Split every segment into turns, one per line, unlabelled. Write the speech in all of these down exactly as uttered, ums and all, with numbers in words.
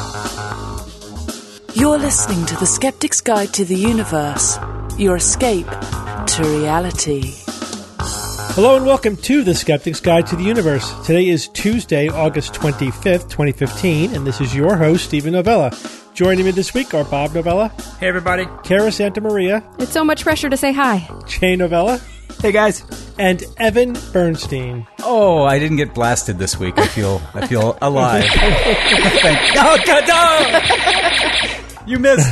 You're listening to The Skeptic's Guide to the Universe, your escape to reality.
Hello and welcome to The Skeptic's Guide to the Universe. Today is Tuesday, August twenty-fifth, twenty fifteen, and this is your host, Stephen Novella. Joining me this week are Bob Novella.
Hey, everybody.
Kara Santa Maria.
It's so much pressure to say hi.
Jay Novella.
Hey, guys.
And Evan Bernstein.
Oh, I didn't get blasted this week. I feel I feel alive. Thank oh, God, no! You missed.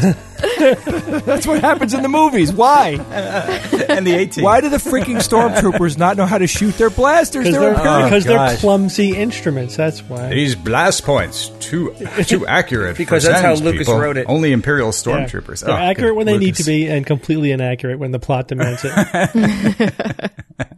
That's what happens in the movies. Why?
And the eighteen.
Why do the freaking stormtroopers not know how to shoot their blasters?
They're,
They're
oh, because they're
gosh.
clumsy instruments, that's why.
These blast points, too too accurate.
Because
for
that's how
Zen's
Lucas
people.
wrote it.
Only Imperial
Yeah.
stormtroopers.
They're
Oh,
accurate
good.
when they
Lucas.
need to be and completely inaccurate when the plot demands it.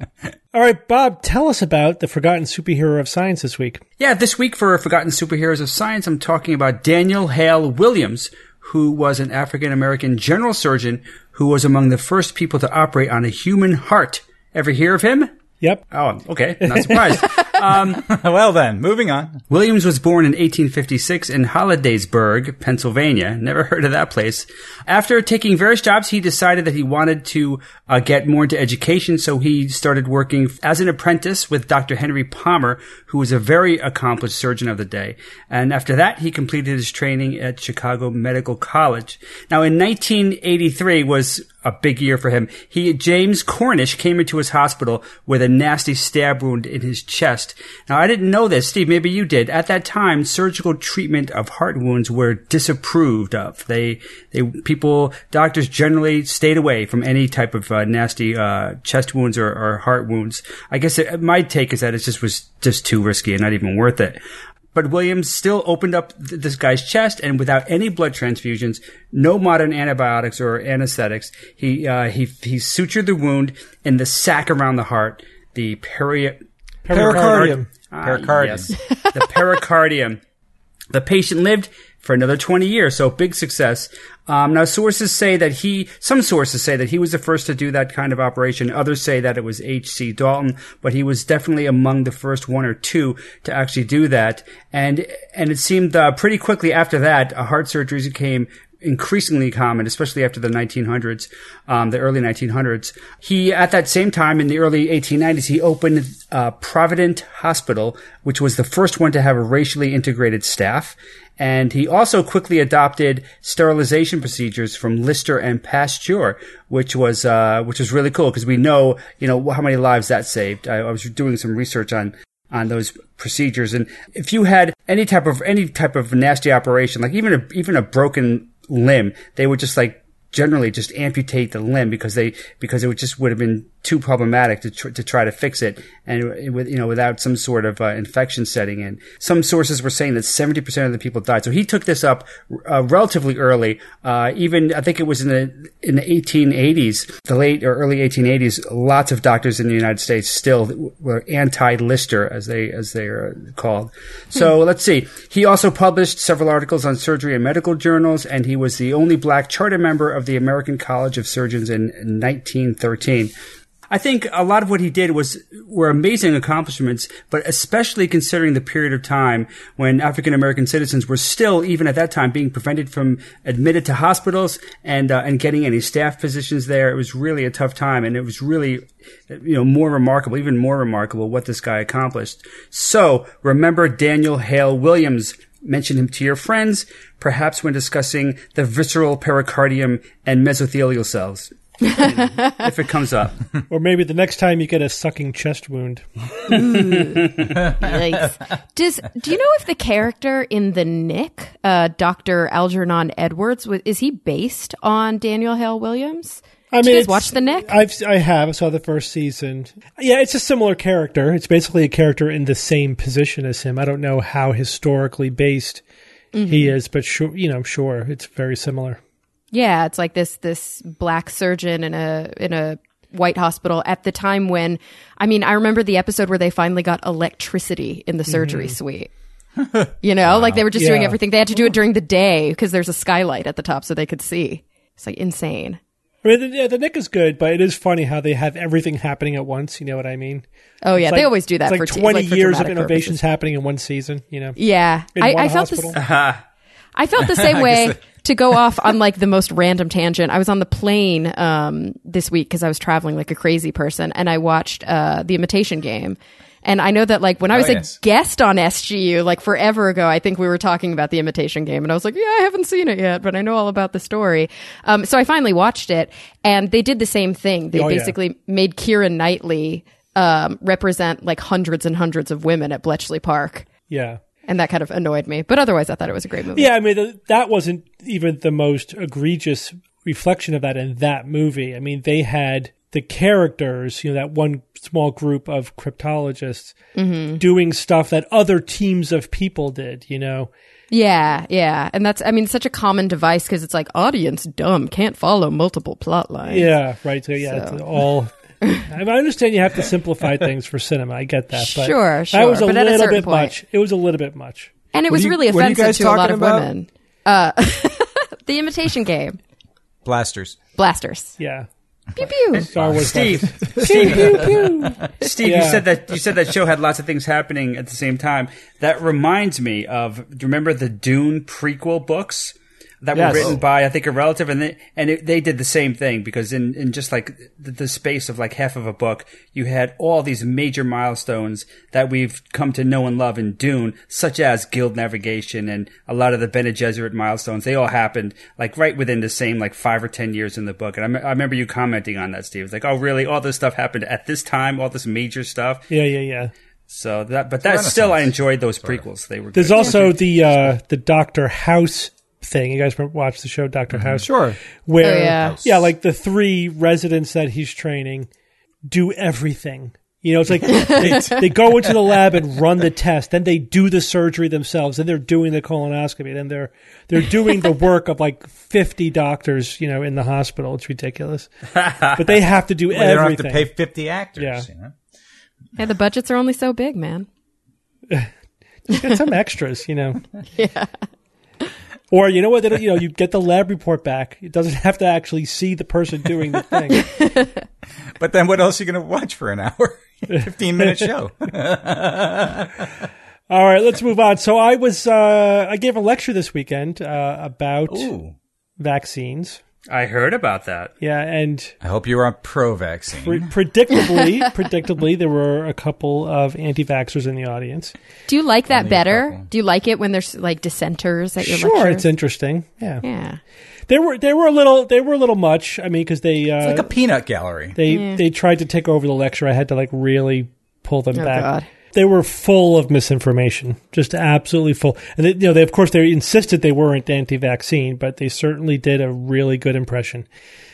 All right, Bob, tell us about the forgotten superhero of science this week.
Yeah, this week for Forgotten Superheroes of Science, I'm talking about Daniel Hale Williams, who was an African-American general surgeon who was among the first people to operate on a human heart. Ever hear of him?
Yep.
Oh, okay. Not surprised. um,
Well then, moving on.
Williams was born in eighteen fifty-six in Hollidaysburg, Pennsylvania. Never heard of that place. After taking various jobs, he decided that he wanted to uh, get more into education, so he started working as an apprentice with Doctor Henry Palmer, who was a very accomplished surgeon of the day. And after that, he completed his training at Chicago Medical College. Now, in nineteen eighty-three was a big year for him. He, James Cornish, came into his hospital with a nasty stab wound in his chest. Now, I didn't know this. Steve, maybe you did. At that time, surgical treatment of heart wounds were disapproved of. They, they, people, doctors generally stayed away from any type of uh, nasty uh, chest wounds or, or heart wounds. I guess it, my take is that it just was just too risky and not even worth it. But Williams still opened up th- this guy's chest, and without any blood transfusions, no modern antibiotics or anesthetics, he uh, he he sutured the wound in the sac around the heart, the peri-
Pericardium.
Ah,
Pericardium.
yes, the pericardium. The patient lived for another twenty years, so big success. Um, now, sources say that he, some sources say that he was the first to do that kind of operation. Others say that it was H C Dalton, but he was definitely among the first one or two to actually do that. And, and it seemed uh, pretty quickly after that, uh, heart surgeries became increasingly common, especially after the nineteen hundreds, um, the early nineteen hundreds. He, at that same time, in the early eighteen nineties, he opened uh, Provident Hospital, which was the first one to have a racially integrated staff. And he also quickly adopted sterilization procedures from Lister and Pasteur, which was uh, which was really cool because we know, you know, how many lives that saved. I, I was doing some research on. on those procedures, and if you had any type of any type of nasty operation, like even a even a broken limb, they would just like generally just amputate the limb because they because it would just would have been too problematic to tr- to try to fix it, and it, with you know without some sort of uh, infection setting in. Some sources were saying that seventy percent of the people died. So he took this up uh, relatively early. Uh, even I think it was in the in the eighteen eighties, the late or early eighteen eighties. Lots of doctors in the United States still were anti-Lister, as they as they are called. So let's see. He also published several articles on surgery in medical journals, and he was the only black charter member of the American College of Surgeons in nineteen thirteen. I think a lot of what he did was were amazing accomplishments, but especially considering the period of time when African American citizens were still, even at that time, being prevented from admitted to hospitals and uh, and getting any staff positions there. It was really a tough time, and it was really, you know, more remarkable, even more remarkable, what this guy accomplished. So remember Daniel Hale Williams. Mention him to your friends, perhaps when discussing the visceral pericardium and mesothelial cells. If it comes up.
Or maybe the next time you get a sucking chest wound.
Yikes. Does do you know if the character in The Nick, uh, Doctor Algernon Edwards, was, is he based on Daniel Hale Williams?
I
Did
mean,
you guys
it's-
watch The Nick?
I've I have I saw the first season. Yeah, it's a similar character. It's basically a character in the same position as him. I don't know how historically based mm-hmm. he is, but sure, you know, sure, it's very similar.
Yeah, it's like this this black surgeon in a in a white hospital at the time when, I mean, I remember the episode where they finally got electricity in the surgery mm-hmm. suite. You know, wow. like they were just yeah. doing everything. They had to do it during the day because there's a skylight at the top so they could see. It's like insane.
I mean, the, yeah, the Nick is good, but it is funny how they have everything happening at once. You know what I mean?
Oh yeah,
like,
they always do that.
It's
for
like twenty
t- like for
years of innovations
purposes.
happening in one season. You know?
Yeah,
in
I,
one
I felt
hospital.
this. I felt the same way. To go off on like the most random tangent, I was on the plane um, this week because I was traveling like a crazy person, and I watched uh, The Imitation Game. And I know that like when I was
oh,
a
yes.
guest on S G U, like forever ago, I think we were talking about The Imitation Game, and I was like, yeah, I haven't seen it yet, but I know all about the story. Um, so I finally watched it, and they did the same thing. They
Oh, yeah.
basically made Keira Knightley um, represent like hundreds and hundreds of women at Bletchley Park.
Yeah.
And that kind of annoyed me. But otherwise, I thought it was a great movie.
Yeah, I mean, th- that wasn't even the most egregious reflection of that in that movie. I mean, they had the characters, you know, that one small group of cryptologists
Mm-hmm.
doing stuff that other teams of people did, you know.
Yeah, yeah. And that's, I mean, such a common device because it's like, audience dumb, can't follow multiple plot lines.
Yeah, right. So, yeah,
So.
it's all... I understand you have to simplify things for cinema. I get that. But
Sure, sure,
that was a
but at a
little
certain
bit
point.
much. It was a little bit much.
And it
What
was
are you-
really
what are you
offensive
guys
to a lot
talking
of
about?
women. Uh, The Imitation Game.
Blasters.
Blasters.
Yeah.
Pew pew.
Star Wars.
Steve,
pew,
Steve,
pew, pew.
Steve,
Yeah.
you said that you said that show had lots of things happening at the same time. That reminds me of. Do you remember the Dune prequel books that
Yes.
were written by I think a relative, and they and it, they did the same thing because in in just like the, the space of like half of a book, you had all these major milestones that we've come to know and love in Dune, such as Guild navigation and a lot of the Bene Gesserit milestones. They all happened like right within the same like five or ten years in the book. And I, me- I remember you commenting on that, Steve. It's like, oh, really? All this stuff happened at this time. All this major stuff.
Yeah, yeah, yeah.
So that, but that still, I enjoyed those prequels. They were.
There's
good.
also the uh, the Doctor House thing. You guys remember, watch the show Doctor House?
Sure.
Where,
Oh, yeah.
yeah, like the three residents that he's training do everything. You know, it's like they, they go into the lab and run the test, then they do the surgery themselves, then they're doing the colonoscopy, then they're they're doing the work of like fifty doctors, you know, in the hospital. It's ridiculous, but they have to do
Well, they don't have
everything.
to pay fifty actors.
Yeah.
You know?
Yeah, the budgets are only so big, man.
Get some extras, you know. Yeah. Or you know what? They don't, you know, you get the lab report back. It doesn't have to actually see the person doing the thing.
But then what else are you going to watch for an hour? fifteen minute show.
All right, let's move on. So I was, uh, I gave a lecture this weekend uh, about
Ooh.
vaccines.
I heard about that.
Yeah, and
I hope you are pro-vaccine.
pre- predictably, predictably, there were a couple of anti-vaxxers in the audience.
Do you like that
Only a
better?
couple.
Do you like it when there's like dissenters at your
Sure,
lecture?
it's interesting. Yeah,
Yeah.
they were they were a little they were a little much. I mean, because they uh,
It's like a peanut gallery.
they they tried to take over the lecture. I had to like really pull them
Oh,
back.
God.
They were full of misinformation, just absolutely full. And they, you know, they of course they insisted they weren't anti-vaccine, but they certainly did a really good impression.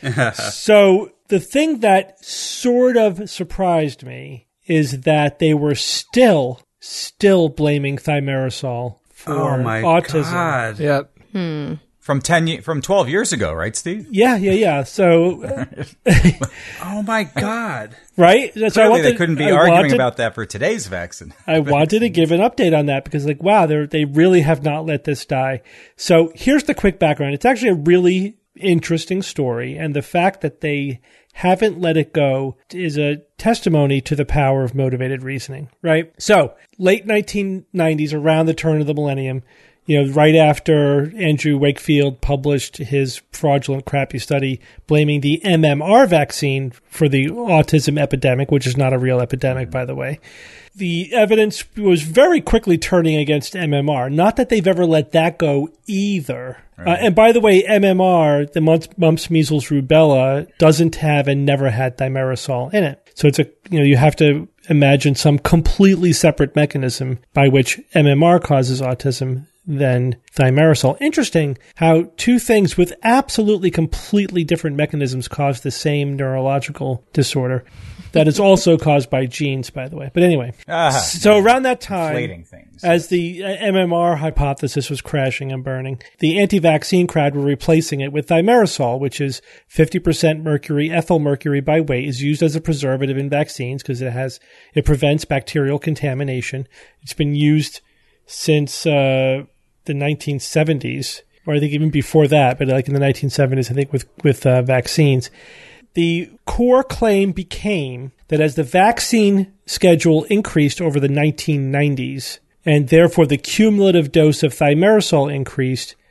So the thing that sort of surprised me is that they were still still blaming thimerosal for
Oh my
autism.
god!
Yeah.
From ten, ye- from twelve years ago, right, Steve?
Yeah, yeah, yeah. So, uh,
Oh my god!
right? So I
Clearly,
wanted,
they couldn't be
I
arguing
wanted-
about that for today's vaccine.
I wanted to give an update on that because, like, wow, they they really have not let this die. So here's the quick background. It's actually a really interesting story, and the fact that they haven't let it go is a testimony to the power of motivated reasoning, right? So late nineteen nineties, around the turn of the millennium, you know, right after Andrew Wakefield published his fraudulent, crappy study blaming the M M R vaccine for the autism epidemic, which is not a real epidemic, by the way, the evidence was very quickly turning against M M R. Not that they've ever let that go either. Uh, and by the way, M M R, the mumps, mumps, measles, rubella, doesn't have and never had thimerosal in it. So it's a, you know, you have to imagine some completely separate mechanism by which M M R causes autism than thimerosal. Interesting how two things with absolutely completely different mechanisms cause the same neurological disorder that is also caused by genes, by the way. But anyway,
Ah,
so around that time,
inflating things.
as the uh, M M R hypothesis was crashing and burning, the anti-vaccine crowd were replacing it with thimerosal, which is fifty percent mercury, ethyl mercury by weight, is used as a preservative in vaccines because it has it prevents bacterial contamination. It's been used since uh, the nineteen seventies, or I think even before that, but like in the nineteen seventies, I think with with uh, vaccines. The core claim became that as the vaccine schedule increased over the nineteen nineties, and therefore the cumulative dose of thimerosal increased,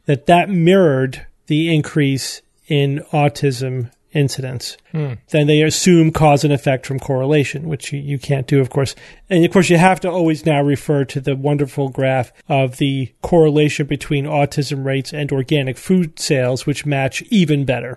that that mirrored the increase in autism incidence. Hmm. Then they assume cause and effect from correlation, which you, you can't do, of course. And of course, you have to always now refer to the wonderful graph of the correlation between autism rates and organic food sales, which match even better.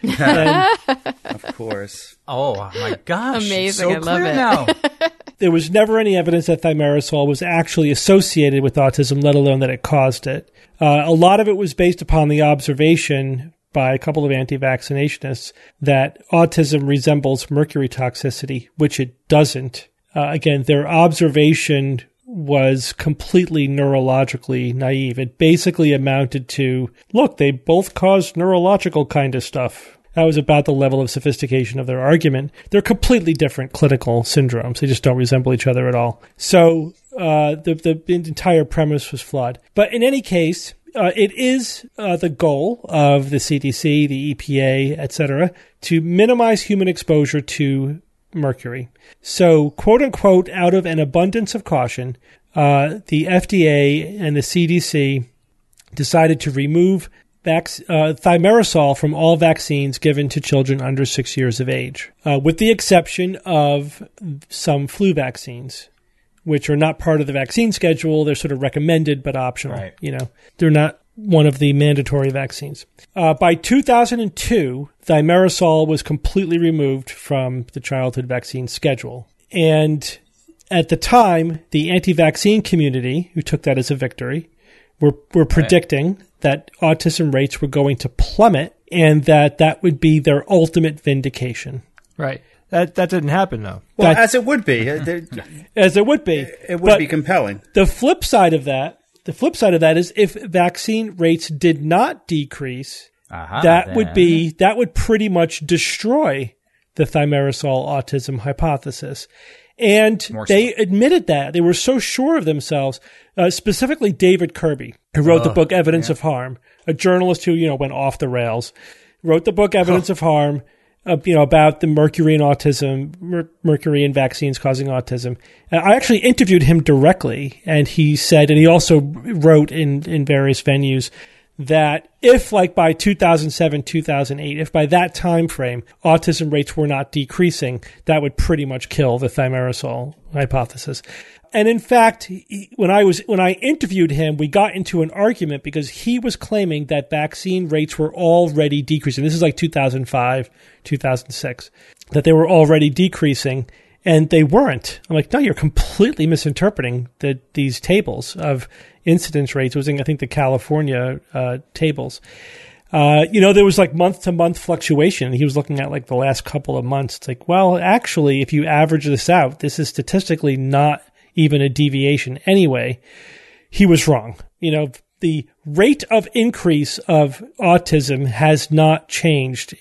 And,
of course.
Oh my gosh.
Amazing.
So
I love
clear
it.
now.
There was never any evidence that thimerosal was actually associated with autism, let alone that it caused it. Uh, a lot of it was based upon the observation by a couple of anti-vaccinationists that autism resembles mercury toxicity, which it doesn't. Uh, again, their observation was completely neurologically naive. It basically amounted to, look, they both cause neurological kind of stuff. That was about the level of sophistication of their argument. They're completely different clinical syndromes. They just don't resemble each other at all. So uh, the, the entire premise was flawed. But in any case, Uh, it is uh, the goal of the C D C, the E P A, et cetera, to minimize human exposure to mercury. So, quote unquote, out of an abundance of caution, uh, the F D A and the C D C decided to remove vac- uh, thimerosal from all vaccines given to children under six years of age, uh, with the exception of some flu vaccines, which are not part of the vaccine schedule. They're sort of recommended but optional.
Right.
You know, they're not one of the mandatory vaccines. Uh, by two thousand two, thimerosal was completely removed from the childhood vaccine schedule. And at the time, the anti-vaccine community, who took that as a victory, were, were predicting right. that autism rates were going to plummet and that that would be their ultimate vindication.
Right. That that didn't happen, though.
Well,
That-
as it would be. Uh,
As it would be.
It would
But
be compelling.
The flip side of that, the flip side of that is if vaccine rates did not decrease,
Uh-huh,
that
then.
would be that would pretty much destroy the thimerosal autism hypothesis. And
More so.
they admitted that. They were so sure of themselves, uh, specifically David Kirby, who wrote the book Evidence
yeah.
of Harm, a journalist who, you know, went off the rails, wrote the book Evidence of Harm, Uh, you know, about the mercury and autism, mer- mercury and vaccines causing autism. And I actually interviewed him directly, and he said, and he also wrote in, in various venues, that if, like, by two thousand seven, two thousand eight, if by that time frame autism rates were not decreasing, that would pretty much kill the thimerosal hypothesis. And in fact, he, when I was when I interviewed him, we got into an argument because he was claiming that vaccine rates were already decreasing. This is like two thousand five, two thousand six, that they were already decreasing, and they weren't. I'm like, no, you're completely misinterpreting the, these tables of incidence rates. It was in, I think, the California uh, tables. Uh, you know, there was like month-to-month fluctuation. He was looking at like the last couple of months. It's like, well, actually, if you average this out, this is statistically not even a deviation anyway. He was wrong. You know, the rate of increase of autism has not changed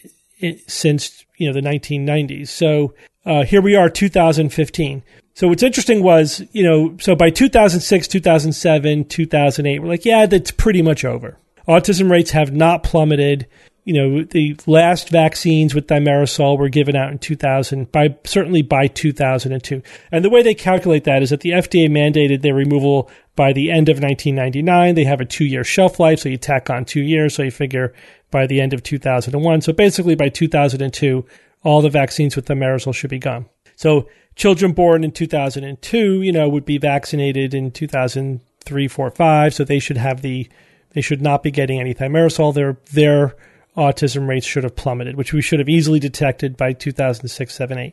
since, you know, the nineteen nineties. So uh, here we are, two thousand fifteen. So what's interesting was, you know, so by two thousand six, two thousand seven, two thousand eight, we're like, yeah, that's pretty much over. Autism rates have not plummeted. You know, the last vaccines with thimerosal were given out in two thousand, by certainly by two thousand two. And the way they calculate that is that the F D A mandated their removal by the end of nineteen ninety-nine. They have a two-year shelf life, so you tack on two years, so you figure by the end of two thousand one. So basically by two thousand two, all the vaccines with thimerosal should be gone. So children born in two thousand two, you know, would be vaccinated in two thousand three, four, five, so they should have the, they should not be getting any thimerosal. Their, their autism rates should have plummeted, which we should have easily detected by two thousand six, seven, eight.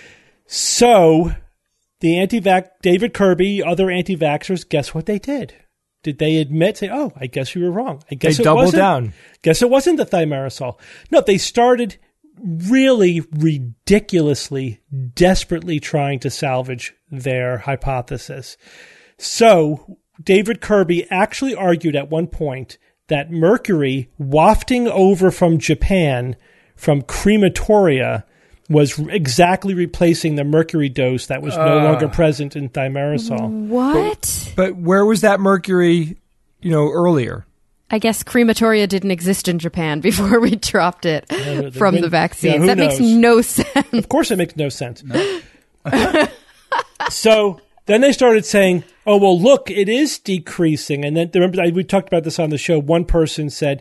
So the anti-vax, David Kirby, other anti-vaxxers, guess what they did? Did they admit, say, oh, I guess we were wrong. I guess
They
it
doubled
wasn't,
down.
Guess it wasn't the thimerosal. No, they started really ridiculously, desperately trying to salvage their hypothesis. So David Kirby actually argued at one point that mercury wafting over from Japan from crematoria was exactly replacing the mercury dose that was no
Uh.
longer present in thimerosal.
What?
But where was that mercury, you know, earlier?
I guess crematoria didn't exist in Japan before we dropped it
the
from
wind-
the vaccines.
yeah, who
that makes
knows?
no sense.
Of course, it makes no sense. So then they started saying, oh, well, look, it is decreasing. And then remember, we talked about this on the show. One person said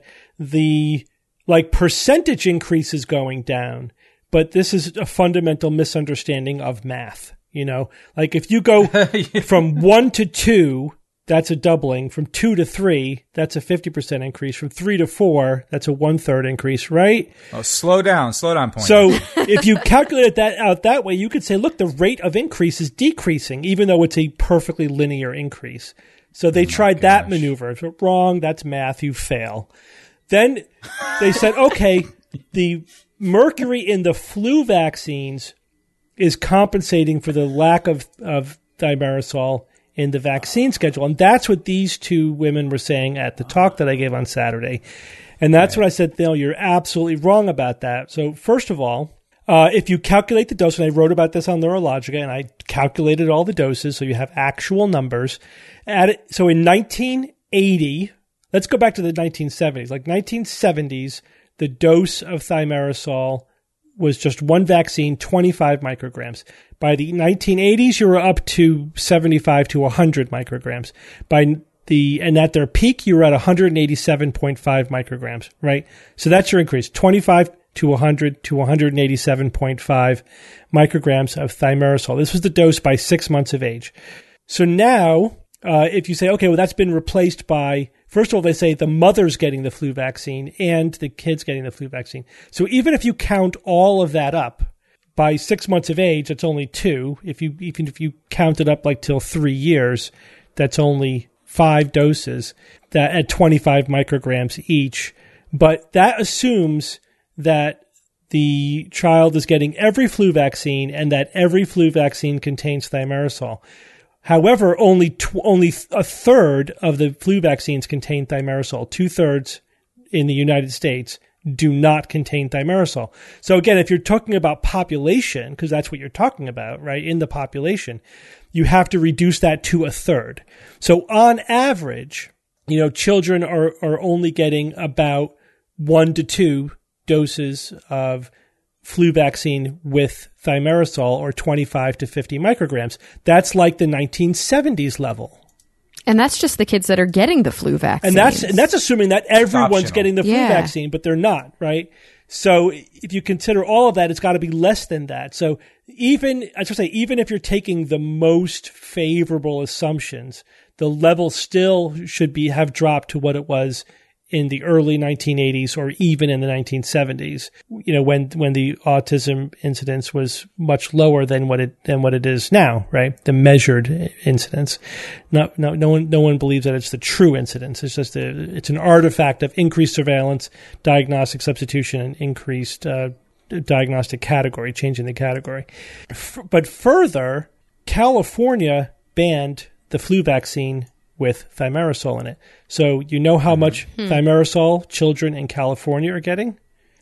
the like percentage increase is going down, but this is a fundamental misunderstanding of math. You know, like if you go from one to two, that's a doubling. From two to three, that's a fifty percent increase. From three to four, that's a one third increase, right?
Oh, slow down, slow down point.
So if you calculate that out that way, you could say, look, the rate of increase is decreasing, even though it's a perfectly linear increase. So they oh tried gosh. that maneuver. If it's wrong, that's math, you fail. Then they said, okay, the mercury in the flu vaccines is compensating for the lack of, of thimerosal in the vaccine schedule. And that's what these two women were saying at the talk that I gave on Saturday. And that's right. what I said, no, you're absolutely wrong about that. So first of all, uh, if you calculate the dose, and I wrote about this on Neurologica, and I calculated all the doses, so you have actual numbers. At it, so in nineteen eighty, let's go back to the nineteen seventies. Like nineteen seventies, the dose of thimerosal was just one vaccine, twenty-five micrograms. By the nineteen eighties, you were up to seventy-five to one hundred micrograms. By the and at their peak, you were at one hundred eighty-seven point five micrograms, right? So that's your increase, twenty-five to one hundred to one hundred eighty-seven point five micrograms of thimerosal. This was the dose by six months of age. So now, uh, if you say, okay, well, that's been replaced by, first of all, they say the mother's getting the flu vaccine and the kid's getting the flu vaccine. So even if you count all of that up, by six months of age, it's only two. If you even if you count it up like till three years, that's only five doses that at twenty-five micrograms each. But that assumes that the child is getting every flu vaccine and that every flu vaccine contains thimerosal. However, only tw- only a third of the flu vaccines contain thimerosal. Two thirds in the United States do not contain thimerosal. So again, if you're talking about population, because that's what you're talking about, right? In the population, you have to reduce that to a third. So on average, you know, children are, are only getting about one to two doses of flu vaccine with thimerosal, or twenty-five to fifty micrograms. That's like the nineteen seventies level.
And that's just the kids that are getting the flu vaccine.
And that's and that's assuming that everyone's getting the flu
yeah.
vaccine, but they're not, right? So if you consider all of that, it's got to be less than that. So even, I should say, even if you're taking the most favorable assumptions, the level still should be have dropped to what it was in the early nineteen eighties or even in the nineteen seventies, you know, when when the autism incidence was much lower than what it than what it is now, right? The measured incidence. Not no no one no one believes that it's the true incidence. It's just a, it's an artifact of increased surveillance, diagnostic substitution, and increased uh, diagnostic category, changing the category. F- but further, California banned the flu vaccine with thimerosal in it. So you know how much hmm. thimerosal children in California are getting?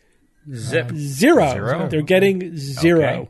Zip.
Zero.
Zero?
They're getting zero.
Okay.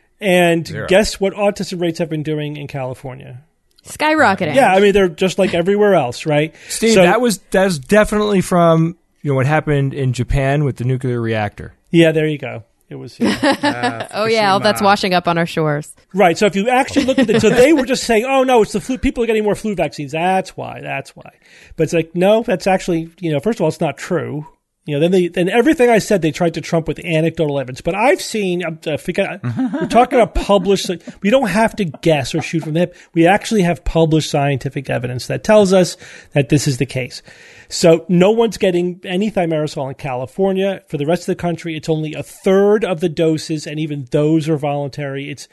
And
Zero.
guess what autism rates have been doing in California?
Skyrocketing.
Yeah, I mean, they're just like everywhere else, right?
Steve,
So-
that was that's definitely from you know what happened in Japan with the nuclear reactor.
Yeah, there you go. It was yeah.
Oh, yeah, all that's washing up on our shores.
Right. So if you actually look at it, so they were just saying, oh, no, it's the flu. People are getting more flu vaccines. That's why. That's why. But it's like, no, that's actually, you know, first of all, it's not true. You know, then they, then everything I said, they tried to trump with anecdotal evidence. But I've seen, uh, forget, we're talking about published, we don't have to guess or shoot from the hip. We actually have published scientific evidence that tells us that this is the case. So no one's getting any thimerosal in California. For the rest of the country, it's only a third of the doses, and even those are voluntary. It's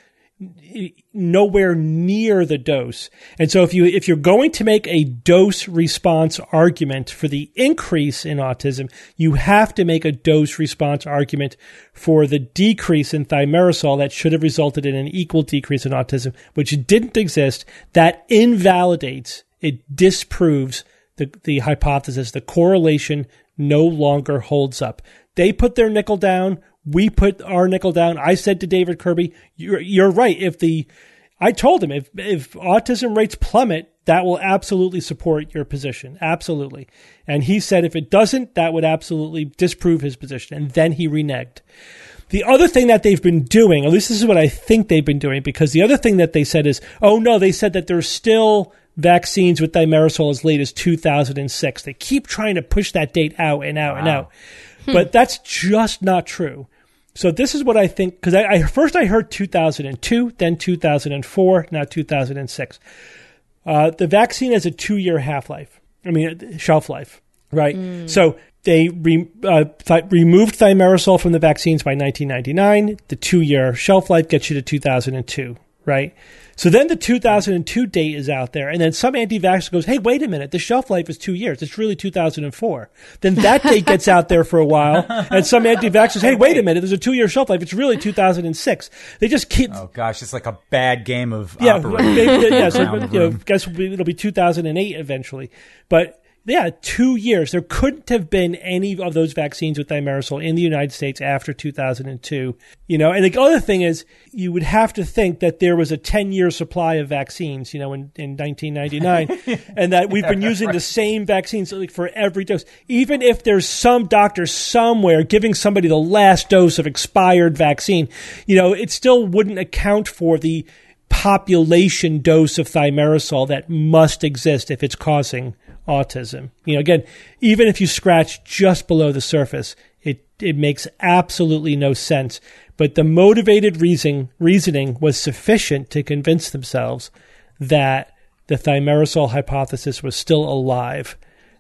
nowhere near the dose. And so if you if you're going to make a dose response argument for the increase in autism, you have to make a dose response argument for the decrease in thimerosal that should have resulted in an equal decrease in autism, which didn't exist. That invalidates, it disproves the the hypothesis. The correlation no longer holds up. They put their nickel down. We put our nickel down. I said to David Kirby, you're, you're right. If the, I told him if, if autism rates plummet, that will absolutely support your position. Absolutely. And he said if it doesn't, that would absolutely disprove his position. And then he reneged. The other thing that they've been doing, at least this is what I think they've been doing, because the other thing that they said is, oh no, they said that there's still vaccines with thimerosal as late as two thousand six. They keep trying to push that date out and out wow. and out. Hmm. But that's just not true. So this is what I think, because I, I first I heard two thousand two, then two thousand four, now two thousand six. Uh, the vaccine has a two-year half-life. I mean, shelf life, right? Mm. So they re, uh, th- removed thimerosal from the vaccines by nineteen ninety-nine. The two-year shelf life gets you to two thousand two, right? So then the two thousand two date is out there, and then some anti-vaxxer goes, hey, wait a minute, the shelf life is two years. It's really two thousand four. Then that date gets out there for a while, and some anti-vaxxers, hey, wait a minute, there's a two-year shelf life. It's really two thousand six. They just keep...
Oh, gosh, it's like a bad game of
yeah,
operating.
They, yeah, so you know, guess it'll be, it'll be two thousand eight eventually. But... yeah, two years. There couldn't have been any of those vaccines with thimerosal in the United States after two thousand two. You know, and the other thing is, you would have to think that there was a ten-year supply of vaccines, you know, in, in nineteen ninety-nine, and that we've been using right. the same vaccines like, for every dose. Even if there's some doctor somewhere giving somebody the last dose of expired vaccine, you know, it still wouldn't account for the population dose of thimerosal that must exist if it's causing autism. You know, again, even if you scratch just below the surface, it, it makes absolutely no sense. But the motivated reason, reasoning was sufficient to convince themselves that the thimerosal hypothesis was still alive.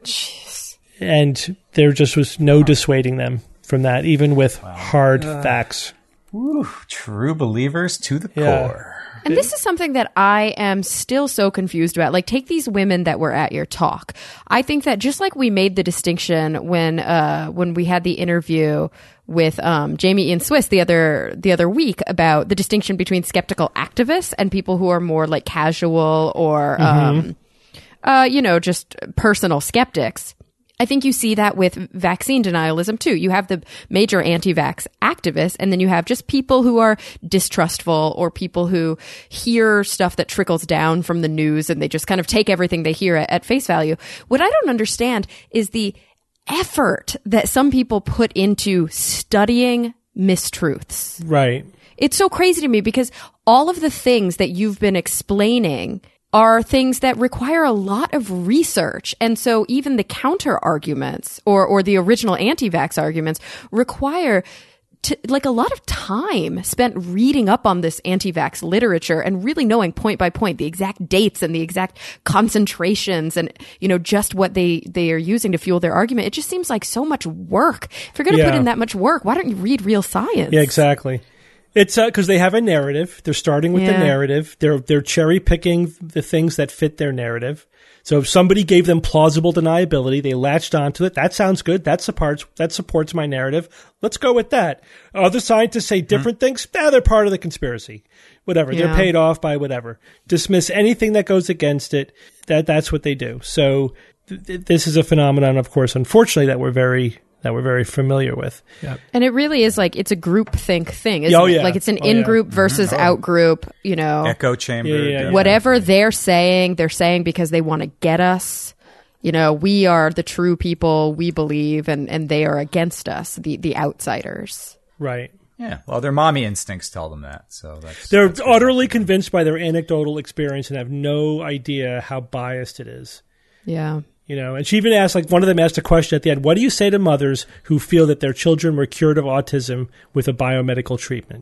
Jeez.
And there just was no dissuading them from that, even with wow. hard uh, facts.
Woo, true believers to the
yeah.
core.
And this is something that I am still so confused about. Like, take these women that were at your talk. I think that just like we made the distinction when uh, when we had the interview with um, Jamie Ian Swiss the other the other week about the distinction between skeptical activists and people who are more like casual or, mm-hmm. um, uh, you know, just personal skeptics. I think you see that with vaccine denialism too. You have the major anti-vax activists, and then you have just people who are distrustful or people who hear stuff that trickles down from the news and they just kind of take everything they hear at, at face value. What I don't understand is the effort that some people put into studying mistruths.
Right.
It's so crazy to me because all of the things that you've been explaining are things that require a lot of research. And so even the counter arguments or, or the original anti-vax arguments require to, like a lot of time spent reading up on this anti-vax literature and really knowing point by point the exact dates and the exact concentrations and, you know, just what they, they are using to fuel their argument. It just seems like so much work. If you're going to
yeah.
put in that much work, why don't you read real science?
Yeah, exactly. It's because uh, they have a narrative. They're starting with
yeah.
the narrative. They're they're cherry picking the things that fit their narrative. So if somebody gave them plausible deniability, they latched onto it. That sounds good. That supports that supports my narrative. Let's go with that. Other scientists say different mm-hmm. things. Ah, they're part of the conspiracy. Whatever. Yeah. They're paid off by whatever. Dismiss anything that goes against it. That that's what they do. So th- this is a phenomenon, of course, unfortunately, that we're very. that we're very familiar with.
Yep. And it really is like, it's a group think thing, isn't
oh, yeah.
it? Like it's an
oh,
in-group
yeah.
versus
mm-hmm.
out-group, you know.
Echo chamber.
Yeah, yeah,
whatever
yeah.
they're saying, they're saying because they want to get us. You know, we are the true people, we believe, and, and they are against us, the, the outsiders.
Right.
Yeah. Well, their mommy instincts tell them that. So that's
They're
that's
utterly convinced by their anecdotal experience and have no idea how biased it is.
Yeah.
You know, and she even asked, like, one of them asked a question at the end, what do you say to mothers who feel that their children were cured of autism with a biomedical treatment?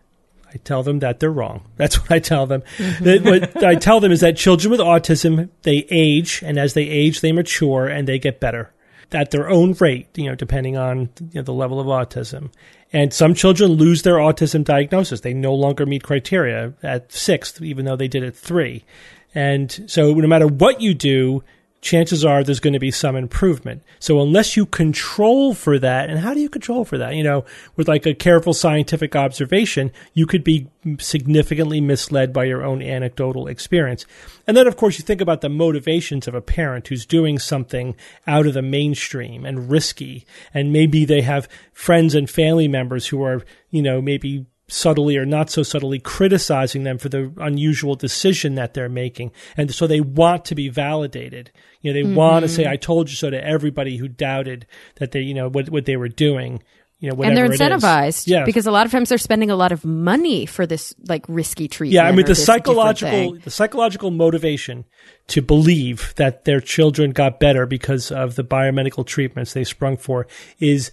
I tell them that they're wrong. That's what I tell them. Mm-hmm. That, what I tell them is that children with autism, they age, and as they age, they mature, and they get better at their own rate, you know, depending on you know, the level of autism. And some children lose their autism diagnosis. They no longer meet criteria at six, even though they did at three. And so no matter what you do, chances are there's going to be some improvement. So unless you control for that, and how do you control for that? You know, with like a careful scientific observation, you could be significantly misled by your own anecdotal experience. And then, of course, you think about the motivations of a parent who's doing something out of the mainstream and risky, and maybe they have friends and family members who are, you know, maybe subtly or not so subtly criticizing them for the unusual decision that they're making. And so they want to be validated. You know, they mm-hmm. want to say, I told you so to everybody who doubted that they, you know, what, what they were doing. you know,
and they're
whatever it is.
incentivized
Yes.
because a lot of times they're spending a lot of money for this like risky treatment.
Yeah, I mean
or
the
this different
psychological
thing.
the psychological motivation to believe that their children got better because of the biomedical treatments they sprung for is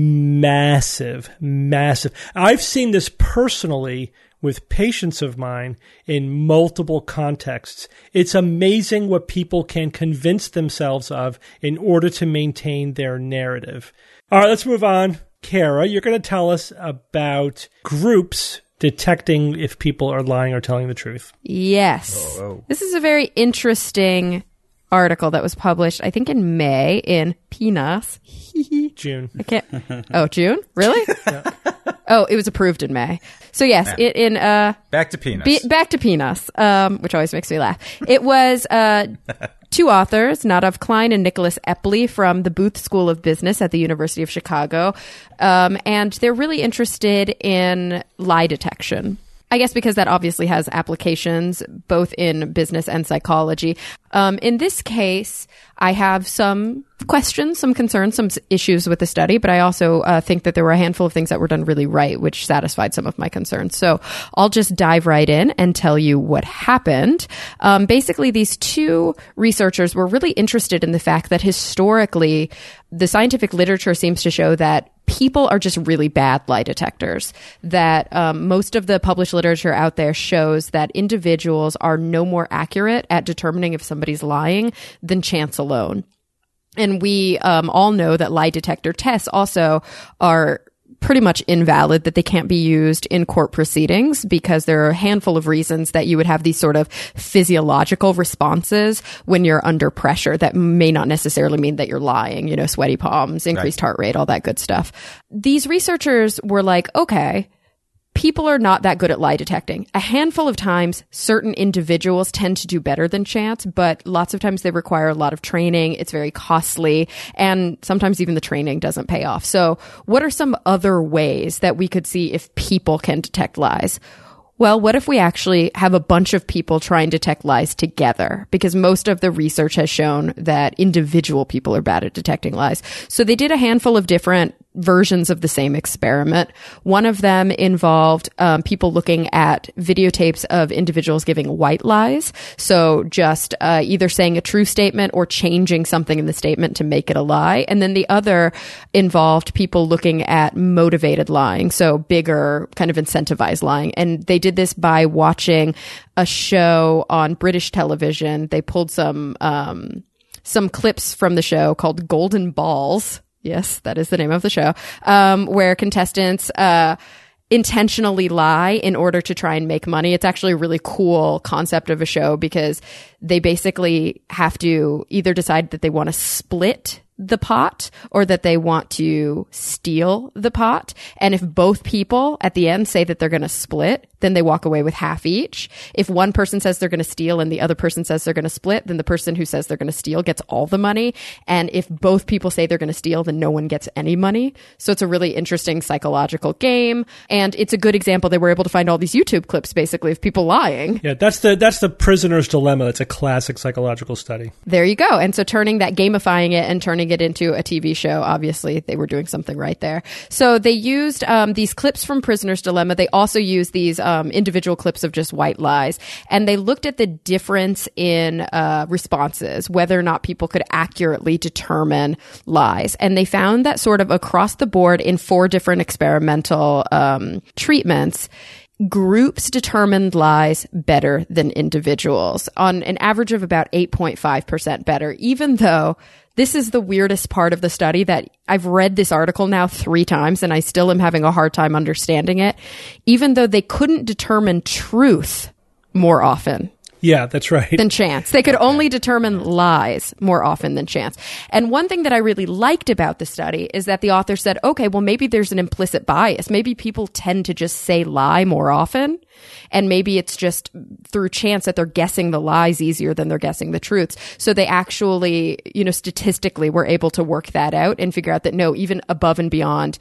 massive, massive. I've seen this personally with patients of mine in multiple contexts. It's amazing what people can convince themselves of in order to maintain their narrative. All right, let's move on. Kara, you're going to tell us about groups detecting if people are lying or telling the truth.
Yes.
Oh, oh.
This is a very interesting article that was published, I think, in May in P N A S.
June.
I can't. Oh, June? Really? Yeah. Oh, it was approved in May. So yes,
Yeah.
it in uh
Back to penis.
be, back to P N A S, um, which always makes me laugh. It was uh two authors, Nadav Klein and Nicholas Epley from the Booth School of Business at the University of Chicago, um, and they're really interested in lie detection. I guess because that obviously has applications both in business and psychology. Um, in this case, I have some questions, some concerns, some issues with the study, but I also uh, think that there were a handful of things that were done really right, which satisfied some of my concerns. So I'll just dive right in and tell you what happened. Um, basically, these two researchers were really interested in the fact that historically, the scientific literature seems to show that people are just really bad lie detectors, that um, most of the published literature out there shows that individuals are no more accurate at determining if somebody's lying than chance alone. And we um, all know that lie detector tests also are pretty much invalid, that they can't be used in court proceedings because there are a handful of reasons that you would have these sort of physiological responses when you're under pressure that may not necessarily mean that you're lying, you know, sweaty palms, increased
Right.
heart rate, all that good stuff. These researchers were like, okay, people are not that good at lie detecting. A handful of times, certain individuals tend to do better than chance, but lots of times they require a lot of training. It's very costly, and sometimes even the training doesn't pay off. So what are some other ways that we could see if people can detect lies? Well, what if we actually have a bunch of people try and detect lies together? Because most of the research has shown that individual people are bad at detecting lies. So they did a handful of different versions of the same experiment. One of them involved um, people looking at videotapes of individuals giving white lies. So just uh, either saying a true statement or changing something in the statement to make it a lie. And then the other involved people looking at motivated lying. So bigger kind of incentivized lying. And they did this by watching a show on British television. They pulled some, um, some clips from the show called Golden Balls. Yes, that is the name of the show, um, where contestants uh, intentionally lie in order to try and make money. It's actually a really cool concept of a show because they basically have to either decide that they want to split the pot or that they want to steal the pot. And if both people at the end say that they're going to split, then they walk away with half each. If one person says they're going to steal and the other person says they're going to split, then the person who says they're going to steal gets all the money. And if both people say they're going to steal, then no one gets any money. So it's a really interesting psychological game. And it's a good example. They were able to find all these YouTube clips basically of people lying.
Yeah, that's the that's the prisoner's dilemma. It's a classic psychological study.
There you go. And so turning that, gamifying it and turning it into a T V show, obviously they were doing something right there. So they used um, these clips from Prisoner's Dilemma. They also used these um, individual clips of just white lies. And they looked at the difference in uh, responses, whether or not people could accurately determine lies. And they found that sort of across the board in four different experimental um, treatments, groups determined lies better than individuals on an average of about eight point five percent better, even though this is the weirdest part of the study that I've read this article now three times and I still am having a hard time understanding it, even though they couldn't determine truth more often.
Yeah, that's right.
Than chance. They could only determine lies more often than chance. And one thing that I really liked about the study is that the author said, okay, well, maybe there's an implicit bias. Maybe people tend to just say lie more often. And maybe it's just through chance that they're guessing the lies easier than they're guessing the truths. So they actually, you know, statistically were able to work that out and figure out that no, even above and beyond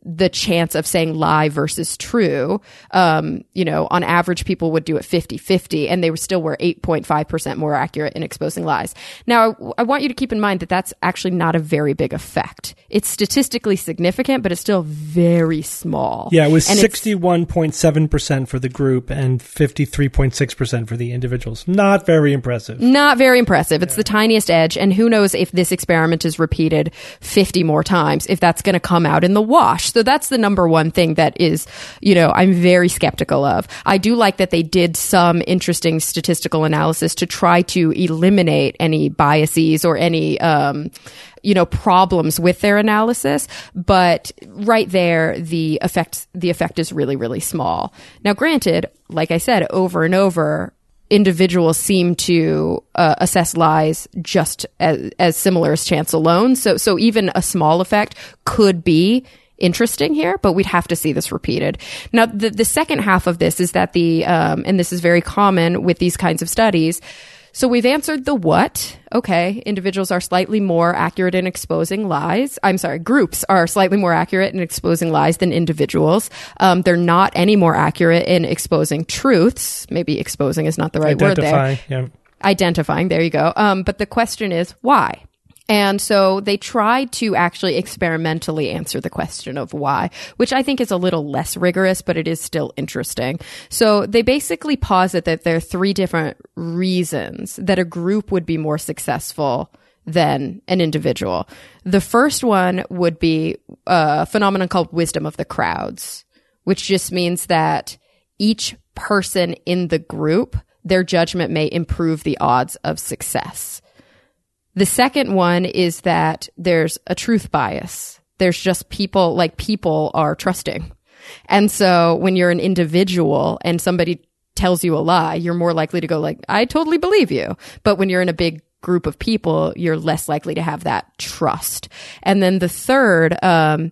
the chance of saying lie versus true. Um, you know, on average, people would do it fifty-fifty, and they were still were eight point five percent more accurate in exposing lies. Now, I want you to keep in mind that that's actually not a very big effect. It's statistically significant, but it's still very small.
Yeah, it was
and
sixty-one point seven percent for the group and fifty-three point six percent for the individuals. Not very impressive.
Not very impressive. It's yeah. the tiniest edge, and who knows if this experiment is repeated fifty more times, if that's going to come out in the wash. So that's the number one thing that is, you know, I'm very skeptical of. I do like that they did some interesting statistical analysis to try to eliminate any biases or any, um, you know, problems with their analysis. But right there, the effect, the effect is really, really small. Now, granted, like I said, over and over, individuals seem to uh, assess lies just as, as similar as chance alone. So, so even a small effect could be interesting here, but we'd have to see this repeated. Now, the, the second half of this is that the, um, and this is very common with these kinds of studies. So we've answered the what. Okay, individuals are slightly more accurate in exposing lies. I'm sorry, groups are slightly more accurate in exposing lies than individuals. Um, they're not any more accurate in exposing truths. Maybe exposing is not the right word there.
Identify, yeah.
Identifying, there you go. Um, but the question is, why? And so they tried to actually experimentally answer the question of why, which I think is a little less rigorous, but it is still interesting. So they basically posit that there are three different reasons that a group would be more successful than an individual. The first one would be a phenomenon called wisdom of the crowds, which just means that each person in the group, their judgment may improve the odds of success. The second one is that there's a truth bias. There's just people, like people are trusting. And so when you're an individual and somebody tells you a lie, you're more likely to go like, I totally believe you. But when you're in a big group of people, you're less likely to have that trust. And then the third um,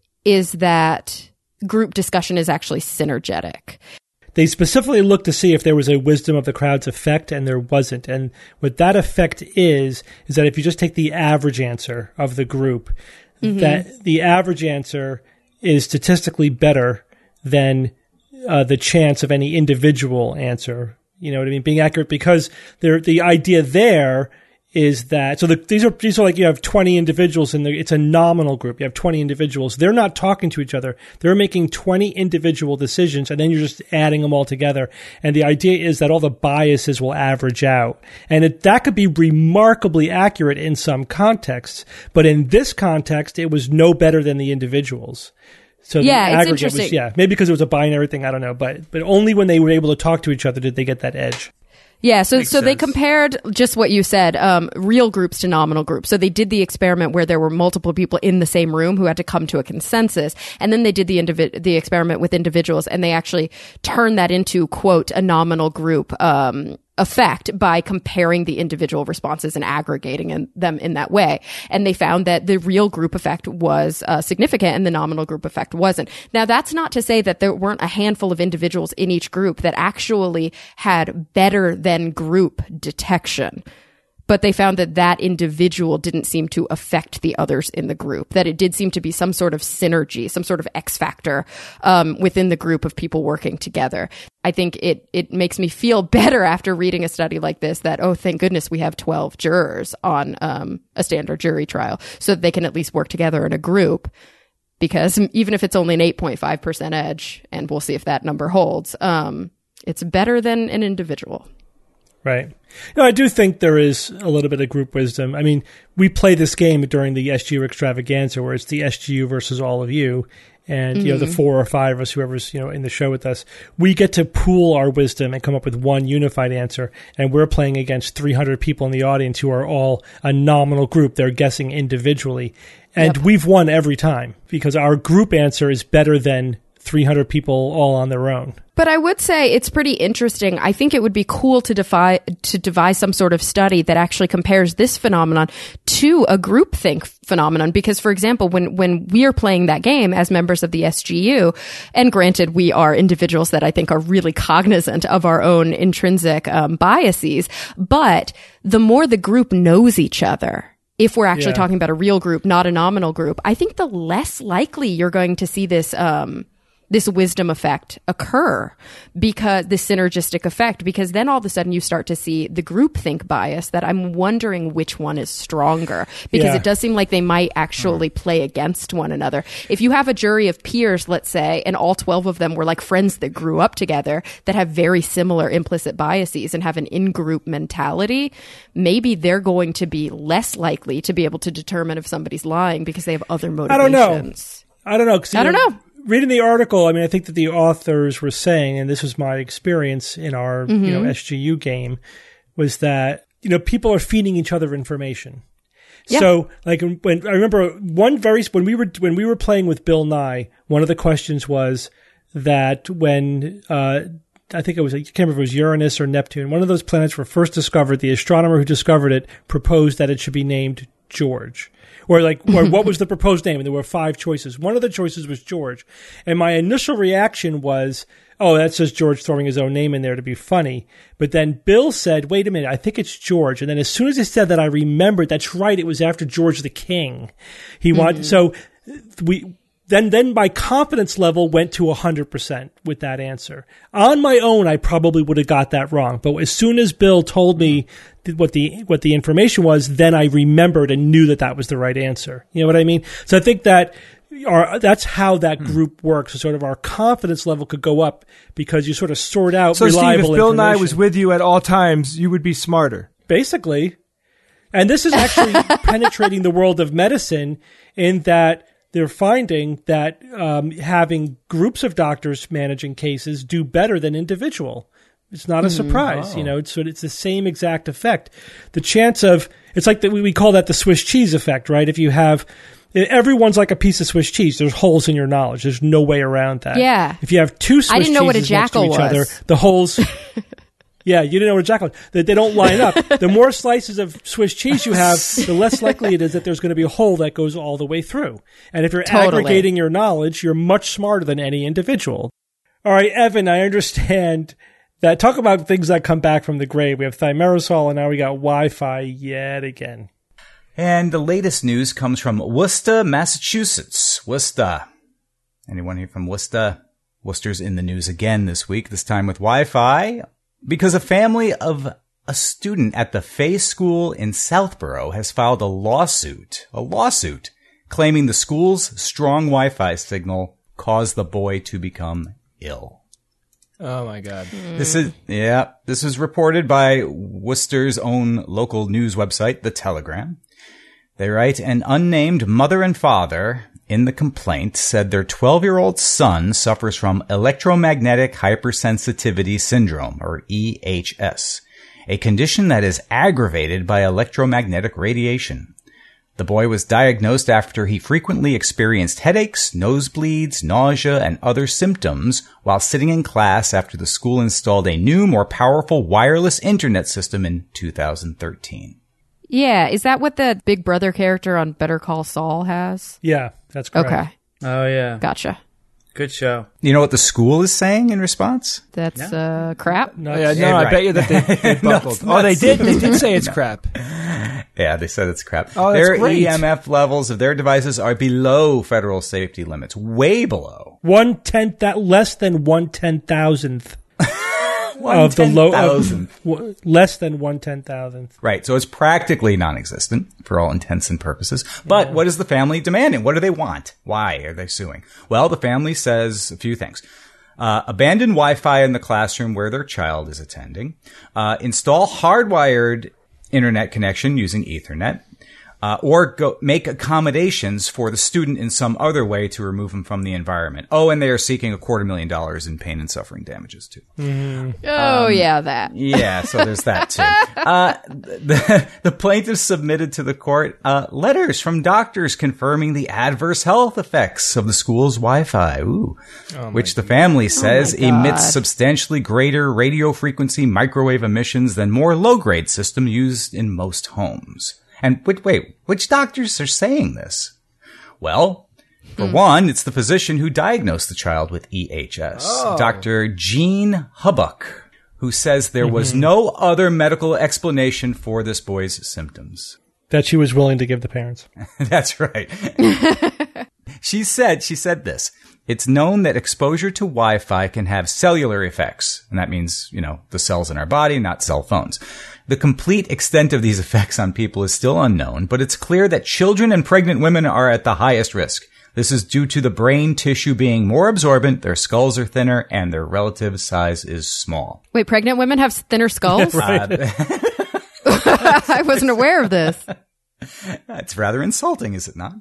is that group discussion is actually synergetic.
They specifically looked to see if there was a wisdom of the crowd's effect, and there wasn't. And what that effect is, is that if you just take the average answer of the group, mm-hmm. that the average answer is statistically better than uh, the chance of any individual answer. You know what I mean? Being accurate, because there, the idea there is that, so the, these are, these are like, you have twenty individuals in the, it's a nominal group. You have twenty individuals. They're not talking to each other. They're making twenty individual decisions, and then you're just adding them all together. And the idea is that all the biases will average out. And it, that could be remarkably accurate in some contexts, but in this context, it was no better than the individuals. So
yeah,
the
it's
aggregate
interesting.
was, yeah, maybe because it was a binary thing, I don't know, but, but only when they were able to talk to each other did they get that edge.
Yeah, so
Makes
so they
sense.
compared just what you said, um, real groups to nominal groups. So they did the experiment where there were multiple people in the same room who had to come to a consensus, and then they did the individ- the experiment with individuals, and they actually turned that into, quote, a nominal group um, effect by comparing the individual responses and aggregating in, them in that way. And they found that the real group effect was uh, significant and the nominal group effect wasn't. Now, that's not to say that there weren't a handful of individuals in each group that actually had better than group detection. But they found that that individual didn't seem to affect the others in the group, that it did seem to be some sort of synergy, some sort of X factor um, within the group of people working together. I think it it makes me feel better after reading a study like this that, oh, thank goodness we have twelve jurors on um, a standard jury trial so that they can at least work together in a group. Because even if it's only an eight point five percent edge, and we'll see if that number holds, um, it's better than an individual.
Right. No, I do think there is a little bit of group wisdom. I mean, we play this game during the S G U extravaganza where it's the S G U versus all of you. And, mm-hmm. you know, the four or five of us, whoever's, you know, in the show with us, we get to pool our wisdom and come up with one unified answer. And we're playing against three hundred people in the audience who are all a nominal group. They're guessing individually. And yep. we've won every time because our group answer is better than three hundred people all on their own.
But I would say it's pretty interesting. I think it would be cool to defy, to devise some sort of study that actually compares this phenomenon to a groupthink phenomenon. Because, for example, when, when we are playing that game as members of the S G U, and granted, we are individuals that I think are really cognizant of our own intrinsic um, biases, but the more the group knows each other, if we're actually
Yeah.
talking about a real group, not a nominal group, I think the less likely you're going to see this um, this wisdom effect occur, because this synergistic effect, because then all of a sudden you start to see the groupthink bias that I'm wondering which one is stronger, because
Yeah.
it does seem like they might actually play against one another. If you have a jury of peers, let's say, and all twelve of them were like friends that grew up together that have very similar implicit biases and have an in-group mentality, maybe they're going to be less likely to be able to determine if somebody's lying because they have other
I don't know.
motivations.
I don't know. 'cause, you
I don't know.
Reading the article, I mean, I think that the authors were saying, and this was my experience in our
Mm-hmm.
you know S G U game, was that you know people are feeding each other information.
Yeah.
So, like when I remember one very when we were when we were playing with Bill Nye, one of the questions was that when uh, I think it was I can't remember if it was Uranus or Neptune, one of those planets were first discovered, the astronomer who discovered it proposed that it should be named George. Or like, or what was the proposed name? And there were five choices. One of the choices was George. And my initial reaction was, oh, that's just George throwing his own name in there to be funny. But then Bill said, wait a minute, I think it's George. And then as soon as he said that, I remembered, that's right, it was after George the King. He wanted, so we, then, then my confidence level went to one hundred percent with that answer. On my own, I probably would have got that wrong. But as soon as Bill told me what the what the information was, then I remembered and knew that that was the right answer. You know what I mean? So I think that our, that's how that group works. So sort of our confidence level could go up because you sort of sort out
So, Steve,
reliable
if Bill Nye
information.
was with you at all times, you would be smarter.
Basically. And this is actually penetrating the world of medicine in that they're finding that um, having groups of doctors managing cases do better than individual. It's not a surprise, you know. It's it's the same exact effect. The chance of it's like that we, we call that the Swiss cheese effect, right? If you have everyone's like a piece of Swiss cheese, there's holes in your knowledge. There's no way around that.
Yeah.
If you have two Swiss
I didn't know what a
cheeses next to
jackal
each other,
was.
the holes. Yeah, you didn't know what a jackal was. They, they don't line up. The more slices of Swiss cheese you have, the less likely it is that there's going to be a hole that goes all the way through. And if you're
Totally.
aggregating your knowledge, you're much smarter than any individual. All right, Evan, I understand that. Talk about things that come back from the grave. We have thimerosal, and now we got Wi-Fi yet again.
And the latest news comes from Worcester, Massachusetts. Worcester. Anyone here from Worcester? Worcester's in the news again this week, this time with Wi-Fi, because a family of a student at the Fay School in Southborough has filed a lawsuit, a lawsuit, claiming the school's strong Wi-Fi signal caused the boy to become ill.
Oh, my God.
This is, yeah, this was reported by Worcester's own local news website, The Telegram. They write, an unnamed mother and father in the complaint said their twelve-year-old son suffers from electromagnetic hypersensitivity syndrome, or E H S, a condition that is aggravated by electromagnetic radiation. The boy was diagnosed after he frequently experienced headaches, nosebleeds, nausea, and other symptoms while sitting in class after the school installed a new, more powerful wireless internet system in two thousand thirteen.
Yeah, is that what the Big Brother character on Better Call Saul has?
Yeah, that's correct.
Okay,
Oh, yeah.
gotcha.
Good show.
You know what the school is saying in response?
That's uh, crap.
No,
Oh, yeah, no,
Yeah,
I
right.
bet you that they, they buckled. Oh, they did? They did say it's crap.
Yeah, they said it's crap.
Oh, that's
their
great.
E M F levels of their devices are below federal safety limits, way below.
one tenth that less than one ten thousandth of the low of,
thousandth.
w- less than one ten thousandth.
Right, so it's practically non-existent for all intents and purposes. But what is the family demanding? What do they want? Why are they suing? Well, the family says a few things. Uh, abandon Wi-Fi in the classroom where their child is attending. Uh, install hardwired internet connection using Ethernet. Uh, or go make accommodations for the student in some other way to remove him from the environment. Oh, and they are seeking a quarter million dollars in pain and suffering damages too.
Oh, yeah, that.
Yeah, so there's that too. Uh, the, the plaintiffs submitted to the court uh, letters from doctors confirming the adverse health effects of the school's Wi-Fi, ooh, which the family says
Oh my
emits
God.
substantially greater radio frequency microwave emissions than more low-grade system used in most homes. And wait, wait, which doctors are saying this? Well, for one, it's the physician who diagnosed the child with E H S, Doctor Gene Hubbuck, who says there was no other medical explanation for this boy's symptoms.
That she was willing to give the parents.
That's right. She said, she said this. It's known that exposure to Wi-Fi can have cellular effects. And that means, you know, the cells in our body, not cell phones. The complete extent of these effects on people is still unknown, but it's clear that children and pregnant women are at the highest risk. This is due to the brain tissue being more absorbent, their skulls are thinner, and their relative size is small.
Wait, pregnant women have thinner skulls?
Right.
Uh,
I wasn't aware of this.
It's rather insulting, is it not?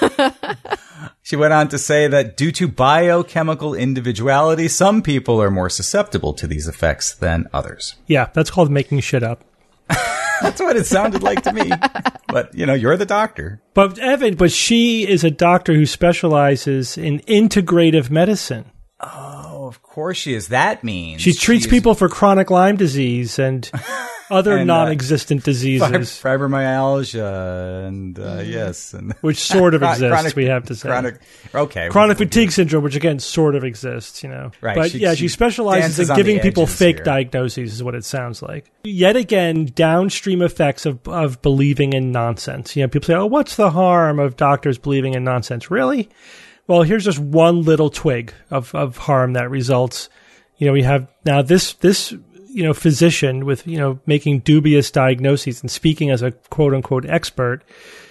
She went on to say that due to biochemical individuality, some people are more susceptible to these effects than others.
Yeah, that's called making shit up.
That's what it sounded like to me. But, you know, you're the doctor.
But Evan, but she is a doctor who specializes in integrative medicine.
Oh, of course she is. That means
She treats
she is
people for chronic Lyme disease and other
And, uh,
non-existent diseases,
fib- fibromyalgia and, uh, yes. And
which sort of
Chron-
exists,
chronic-
we have to say.
Chronic, okay.
Chronic
we'll-
fatigue syndrome, which again sort of exists, you know.
Right,
But
she-
yeah,
she
she specializes
dances
in
on
giving
the
people
edges
fake
here.
diagnoses, is what it sounds like. Yet again, downstream effects of of believing in nonsense. You know, people say, "Oh, what's the harm of doctors believing in nonsense?" Really? Well, here's just one little twig of of harm that results. You know, we have now this this you know physician with you know making dubious diagnoses and speaking as a quote unquote expert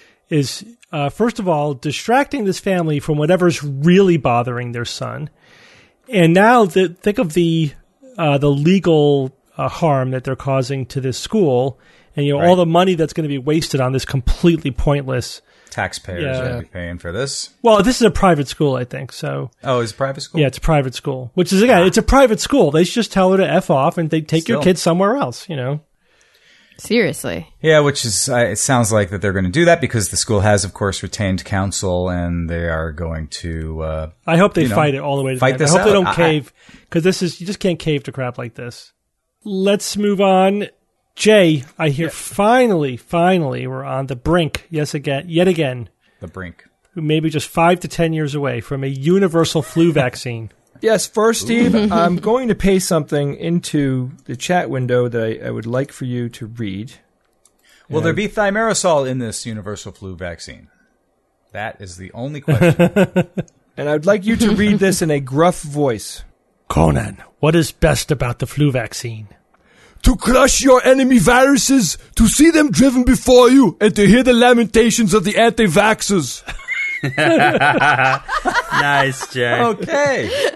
is uh, first of all distracting this family from whatever's really bothering their son, and now the, think of the uh, the legal uh, harm that they're causing to this school, and you know all
Right.
the money that's going to be wasted on this completely pointless.
Taxpayers
Yeah.
will be paying for this.
Well, this is a private school, I think. So
Oh, is it private school?
yeah, it's a private school, which is again, it's a private school. They should just tell her to f off and they take your
Still.
kids somewhere else. You know.
Seriously.
Yeah, which is, uh, it sounds like that they're going to do that because the school has, of course, retained counsel and they are going to, uh,
I hope they
You know,
fight it all the way to the
fight
end. I
this
hope they
out.
don't
I-
cave because this is you just can't cave to crap like this. Let's move on. Jay, I hear finally, finally, we're on the brink. Yes, again, yet again.
the brink.
Maybe just five to ten years away from a universal flu vaccine.
Yes, first, Steve, I'm going to paste something into the chat window that I, I would like for you to read.
Will there be thimerosal in this universal flu vaccine? That is the only question.
And I'd like you to read this in a gruff voice.
Conan, what is best about the flu vaccine?
To crush your enemy viruses, to see them driven before you, and to hear the lamentations of the anti-vaxxers.
Nice, Jay.
Okay.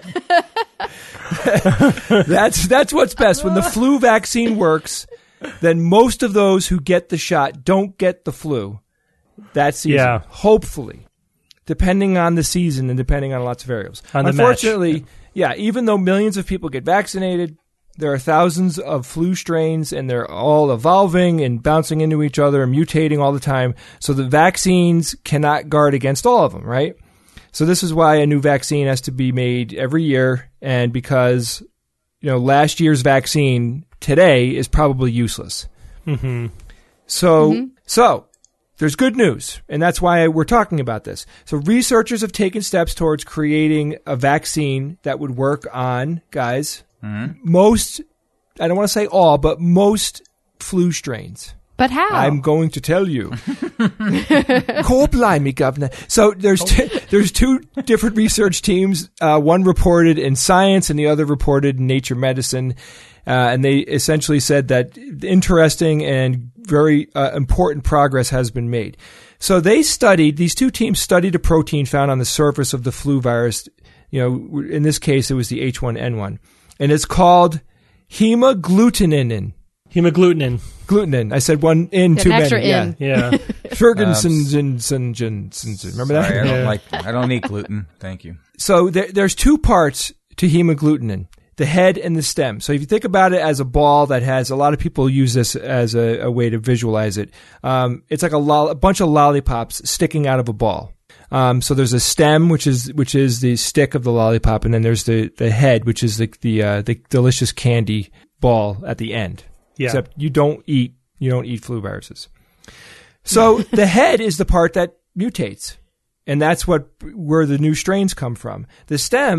That's that's what's best. When the flu vaccine works, then most of those who get the shot don't get the flu that season.
Yeah.
Hopefully. Depending on the season and depending on lots of variables.
On the
Unfortunately,
match.
yeah, even though millions of people get vaccinated, there are thousands of flu strains and they're all evolving and bouncing into each other and mutating all the time. So the vaccines cannot guard against all of them, right? So this is why a new vaccine has to be made every year. And because, you know, last year's vaccine today is probably useless.
Mm-hmm.
So, so there's good news. And that's why we're talking about this. So researchers have taken steps towards creating a vaccine that would work on, guys, most, I don't want to say all, but most flu strains.
But how?
I'm going to tell you. Call blimey, Governor. So there's t- there's two different research teams. Uh, one reported in Science and the other reported in Nature Medicine. Uh, and they essentially said that interesting and very uh, important progress has been made. So they studied, these two teams studied a protein found on the surface of the flu virus. You know, in this case, it was the H one N one. And it's called hemagglutinin.
Hemagglutinin.
Glutinin. I said one in,
An
too
extra
many.
in.
Yeah.
Yeah.
Ferguson, remember that?
Sorry, I don't
Yeah.
like, I don't eat gluten. Thank you.
So there, there's two parts to hemagglutinin, the head and the stem. So if you think about it as a ball that has, a lot of people use this as a, a way to visualize it. Um, it's like a, lo- a bunch of lollipops sticking out of a ball. Um, so there's a stem, which is which is the stick of the lollipop, and then there's the, the head, which is the the, uh, the delicious candy ball at the end.
Yeah.
Except you don't eat you don't eat flu viruses. So the head is the part that mutates, and that's what where the new strains come from. The stem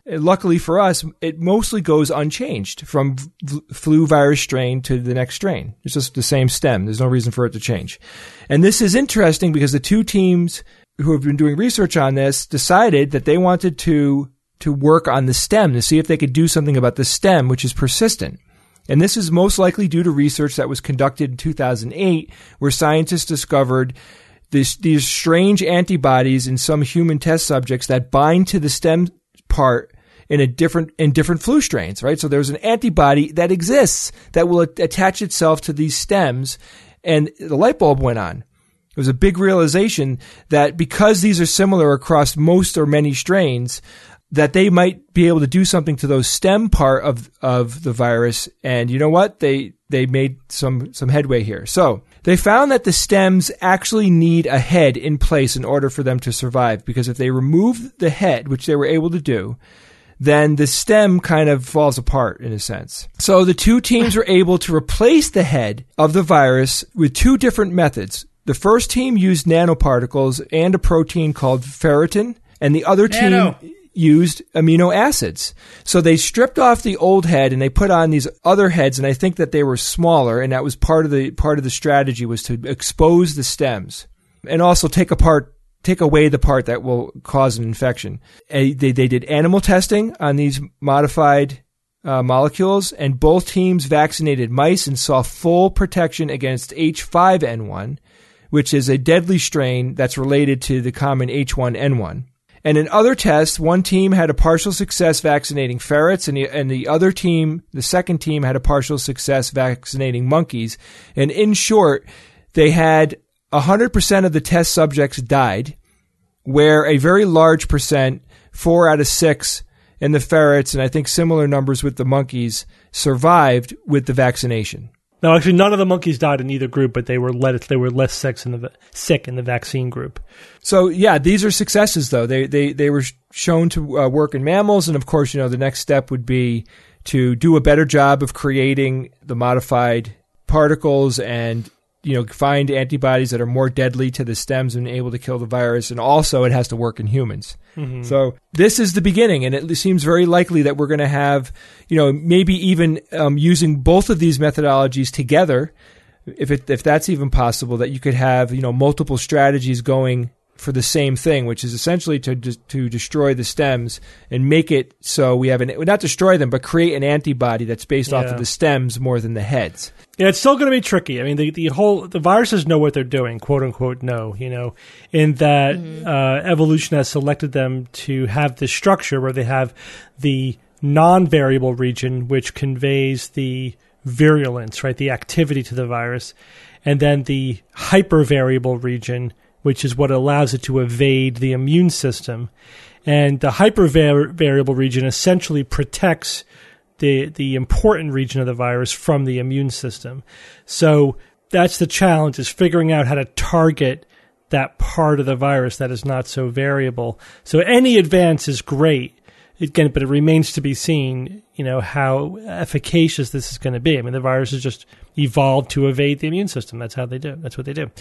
luckily for us, it mostly goes unchanged from v- flu virus strain to the next strain. It's just the same stem. There's no reason for it to change. And this is interesting because the two teams who have been doing research on this decided that they wanted to to work on the stem to see if they could do something about the stem, which is persistent. And this is most likely due to research that was conducted in two thousand eight, where scientists discovered this, these strange antibodies in some human test subjects that bind to the stem part in a different in different flu strains, right? So there's an antibody that exists that will a- attach itself to these stems, and the light bulb went on. It was a big realization that because these are similar across most or many strains, that they might be able to do something to those stem part of of the virus. And you know what? They they made some some headway here. So they found that the stems actually need a head in place in order for them to survive, because if they remove the head, which they were able to do, then the stem kind of falls apart in a sense. So the two teams were able to replace the head of the virus with two different methods. The first team used nanoparticles and a protein called ferritin, and the other team
Nano.
used amino acids. So they stripped off the old head and they put on these other heads, and I think that they were smaller, and that was part of the part of the strategy, was to expose the stems and also take apart take away the part that will cause an infection. And they they did animal testing on these modified uh, molecules, and both teams vaccinated mice and saw full protection against H five N one, which is a deadly strain that's related to the common H one N one. And in other tests, one team had a partial success vaccinating ferrets, and the, and the other team, the second team, had a partial success vaccinating monkeys. And in short, they had one hundred percent of the test subjects died, where a very large percent, four out of six, in the ferrets, and I think similar numbers with the monkeys, survived with the vaccination.
No, actually, none of the monkeys died in either group, but they were let, they were less sick in the sick in the vaccine group.
So yeah, these are successes though. They they they were shown to uh, work in mammals, and of course, you know, the next step would be to do a better job of creating the modified particles and, you know, find antibodies that are more deadly to the stems and able to kill the virus. And also, it has to work in humans. Mm-hmm. So this is the beginning, and it seems very likely that we're going to have, you know, maybe even um, using both of these methodologies together, if it, if that's even possible, that you could have, you know, multiple strategies going for the same thing, which is essentially to to destroy the stems and make it so we have an, not destroy them, but create an antibody that's based yeah. off of the stems more than the heads.
Yeah, it's still going to be tricky. I mean, the, the whole the viruses know what they're doing, quote unquote. No, you know, in that mm-hmm. uh, evolution has selected them to have this structure where they have the non-variable region, which conveys the virulence, right, the activity to the virus, and then the hypervariable region, which is what allows it to evade the immune system. And the hypervariable region essentially protects the the important region of the virus from the immune system. So that's the challenge, is figuring out how to target that part of the virus that is not so variable. So any advance is great, again, but it remains to be seen, you know, how efficacious this is going to be. I mean, the virus has just evolved to evade the immune system. That's how they do. That's what they do.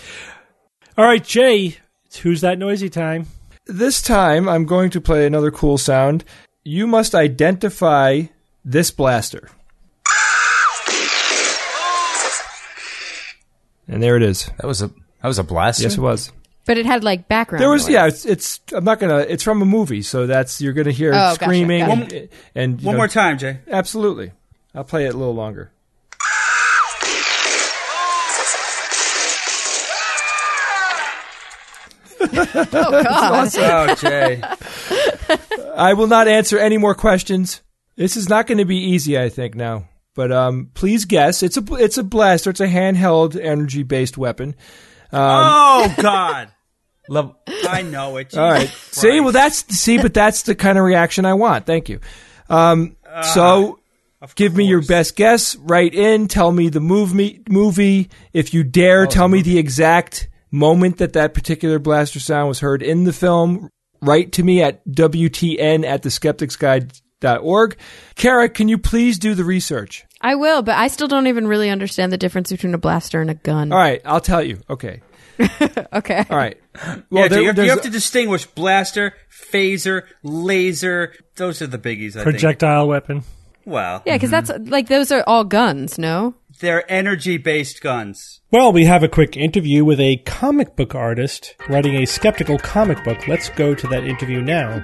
All right, Jay, it's Who's That Noisy time.
This time, I'm going to play another cool sound. You must identify this blaster. And there it is.
That was a that was a blaster?
Yes, it was.
But it had like background
There was
noise.
yeah, it's, it's I'm not going to it's from a movie, so that's you're going to hear
Oh,
screaming
gotcha,
and, and you
One
know,
more time, Jay.
Absolutely. I'll play it a little longer.
Oh, God.
Oh, Jay.
I will not answer any more questions. This is not going to be easy, I think, now. But um, please guess. It's a it's a blaster. It's a handheld, energy-based weapon. Um,
Oh, God.
Love.
I know it.
all right.
Jesus
See,
Christ.
well, that's see, but that's the kind of reaction I want. Thank you. Um, so, give me your best guess. Write in. Tell me the movie. Movie. If you dare, tell me the exact moment that that particular blaster sound was heard in the film. Write to me at W T N at the skeptics guide dot org. Kara, can you please do the research?
I will, but I still don't even really understand the difference between a blaster and a gun.
All right, I'll tell you. Okay.
Okay.
All right. Well,
yeah,
there,
you, have, you
there's-
have to distinguish blaster, phaser, laser. Those are the biggies, I think.
Projectile weapon.
Well,
Yeah, because that's like those are all guns, no?
they're energy-based guns.
Well, we have a quick interview with a comic book artist writing a skeptical comic book. Let's go to that interview now.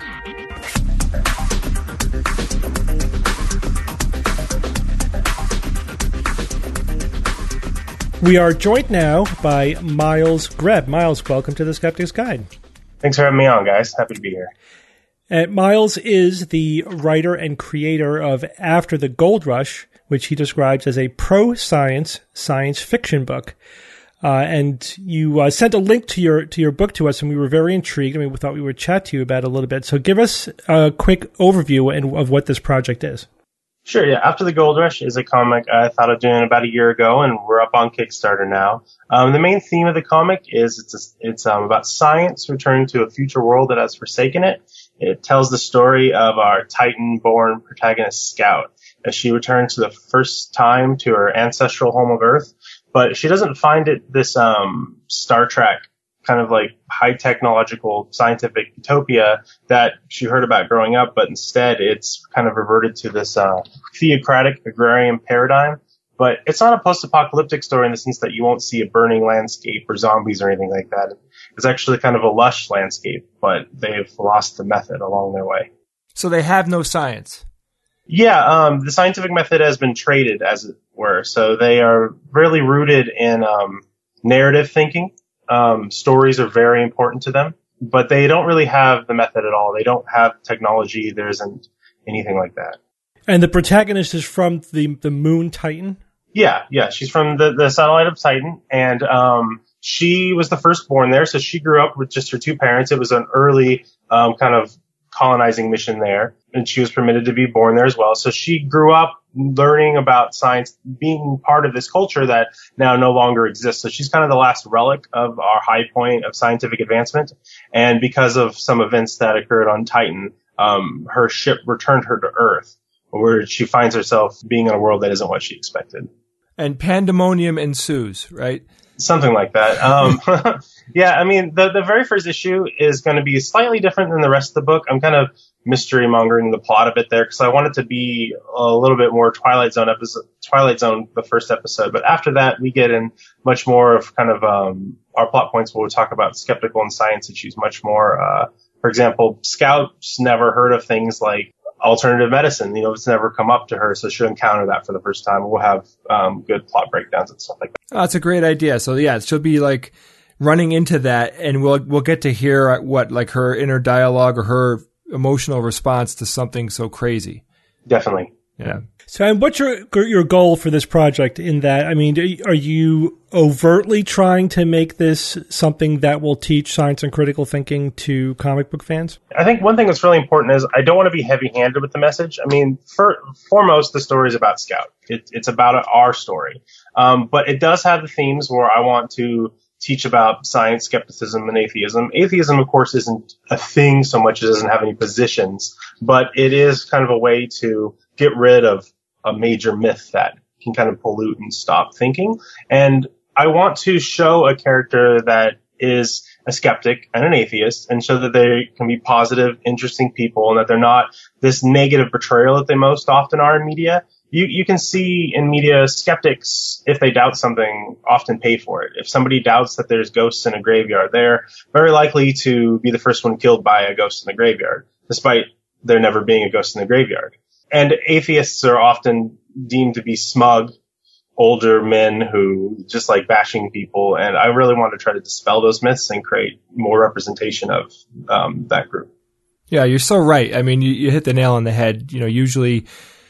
We are joined now by Miles Greb. Miles, welcome to the Skeptic's Guide.
Thanks for having me on, guys. Happy to be here.
Uh, Miles is the writer and creator of After the Gold Rush, which he describes as a pro-science science fiction book. Uh, and you uh, sent a link to your to your book to us, and we were very intrigued. I mean, we thought we would chat to you about it a little bit. So give us a quick overview of what this project is.
Sure, yeah. After the Gold Rush is a comic I thought of doing about a year ago, and we're up on Kickstarter now. Um, the main theme of the comic is it's a, it's um, about science returning to a future world that has forsaken it. It tells the story of our Titan-born protagonist, Scout, as she returns for the first time to her ancestral home of Earth. But she doesn't find it this um, Star Trek kind of like high technological scientific utopia that she heard about growing up, but instead it's kind of reverted to this uh, theocratic agrarian paradigm. But it's not a post-apocalyptic story in the sense that you won't see a burning landscape or zombies or anything like that. It's actually kind of a lush landscape, but they've lost the method along their way.
So they have no science.
Yeah, um, the scientific method has been traded, as it were. So they are really rooted in um, narrative thinking. Um, stories are very important to them, but they don't really have the method at all. They don't have technology. There isn't anything like that.
And the protagonist is from the the Moon Titan?
Yeah, yeah. She's from the, the satellite of Titan, and um, she was the firstborn there, so she grew up with just her two parents. It was an early um, kind of colonizing mission there, and she was permitted to be born there as well. So she grew up learning about science, being part of this culture that now no longer exists. So she's kind of the last relic of our high point of scientific advancement. And because of some events that occurred on Titan, um, her ship returned her to Earth, where she finds herself being in a world that isn't what she expected.
And pandemonium ensues, right?
Something like that. Um, yeah, I mean, the, the very first issue is going to be slightly different than the rest of the book. I'm kind of mystery mongering the plot a bit there because I want it to be a little bit more Twilight Zone episode, Twilight Zone, the first episode. But after that, we get in much more of kind of, um, our plot points where we talk about skeptical and science issues much more. Uh, for example, Scout's never heard of things like alternative medicine. You know, it's never come up to her, so she'll encounter that for the first time. We'll have um, good plot breakdowns and stuff like that.
Oh, that's a great idea. So yeah, she'll be like running into that, and we'll we'll get to hear what like her inner dialogue or her emotional response to something so crazy.
Definitely.
Yeah.
So, and what's your your goal for this project? In that, I mean, are you overtly trying to make this something that will teach science and critical thinking to comic book fans?
I think one thing that's really important is I don't want to be heavy-handed with the message. I mean, for, foremost, the story is about Scout. It, it's about our story. Um, but it does have the themes where I want to teach about science, skepticism, and atheism. Atheism, of course, isn't a thing so much as it doesn't have any positions, but it is kind of a way to get rid of a major myth that can kind of pollute and stop thinking. And I want to show a character that is a skeptic and an atheist and show that they can be positive, interesting people and that they're not this negative portrayal that they most often are in media. You, you can see in media skeptics, if they doubt something, often pay for it. If somebody doubts that there's ghosts in a graveyard, they're very likely to be the first one killed by a ghost in the graveyard, despite there never being a ghost in the graveyard. And atheists are often deemed to be smug, older men who just like bashing people. And I really want to try to dispel those myths and create more representation of um, that group.
Yeah, you're so right. I mean, you, you hit the nail on the head. You know, usually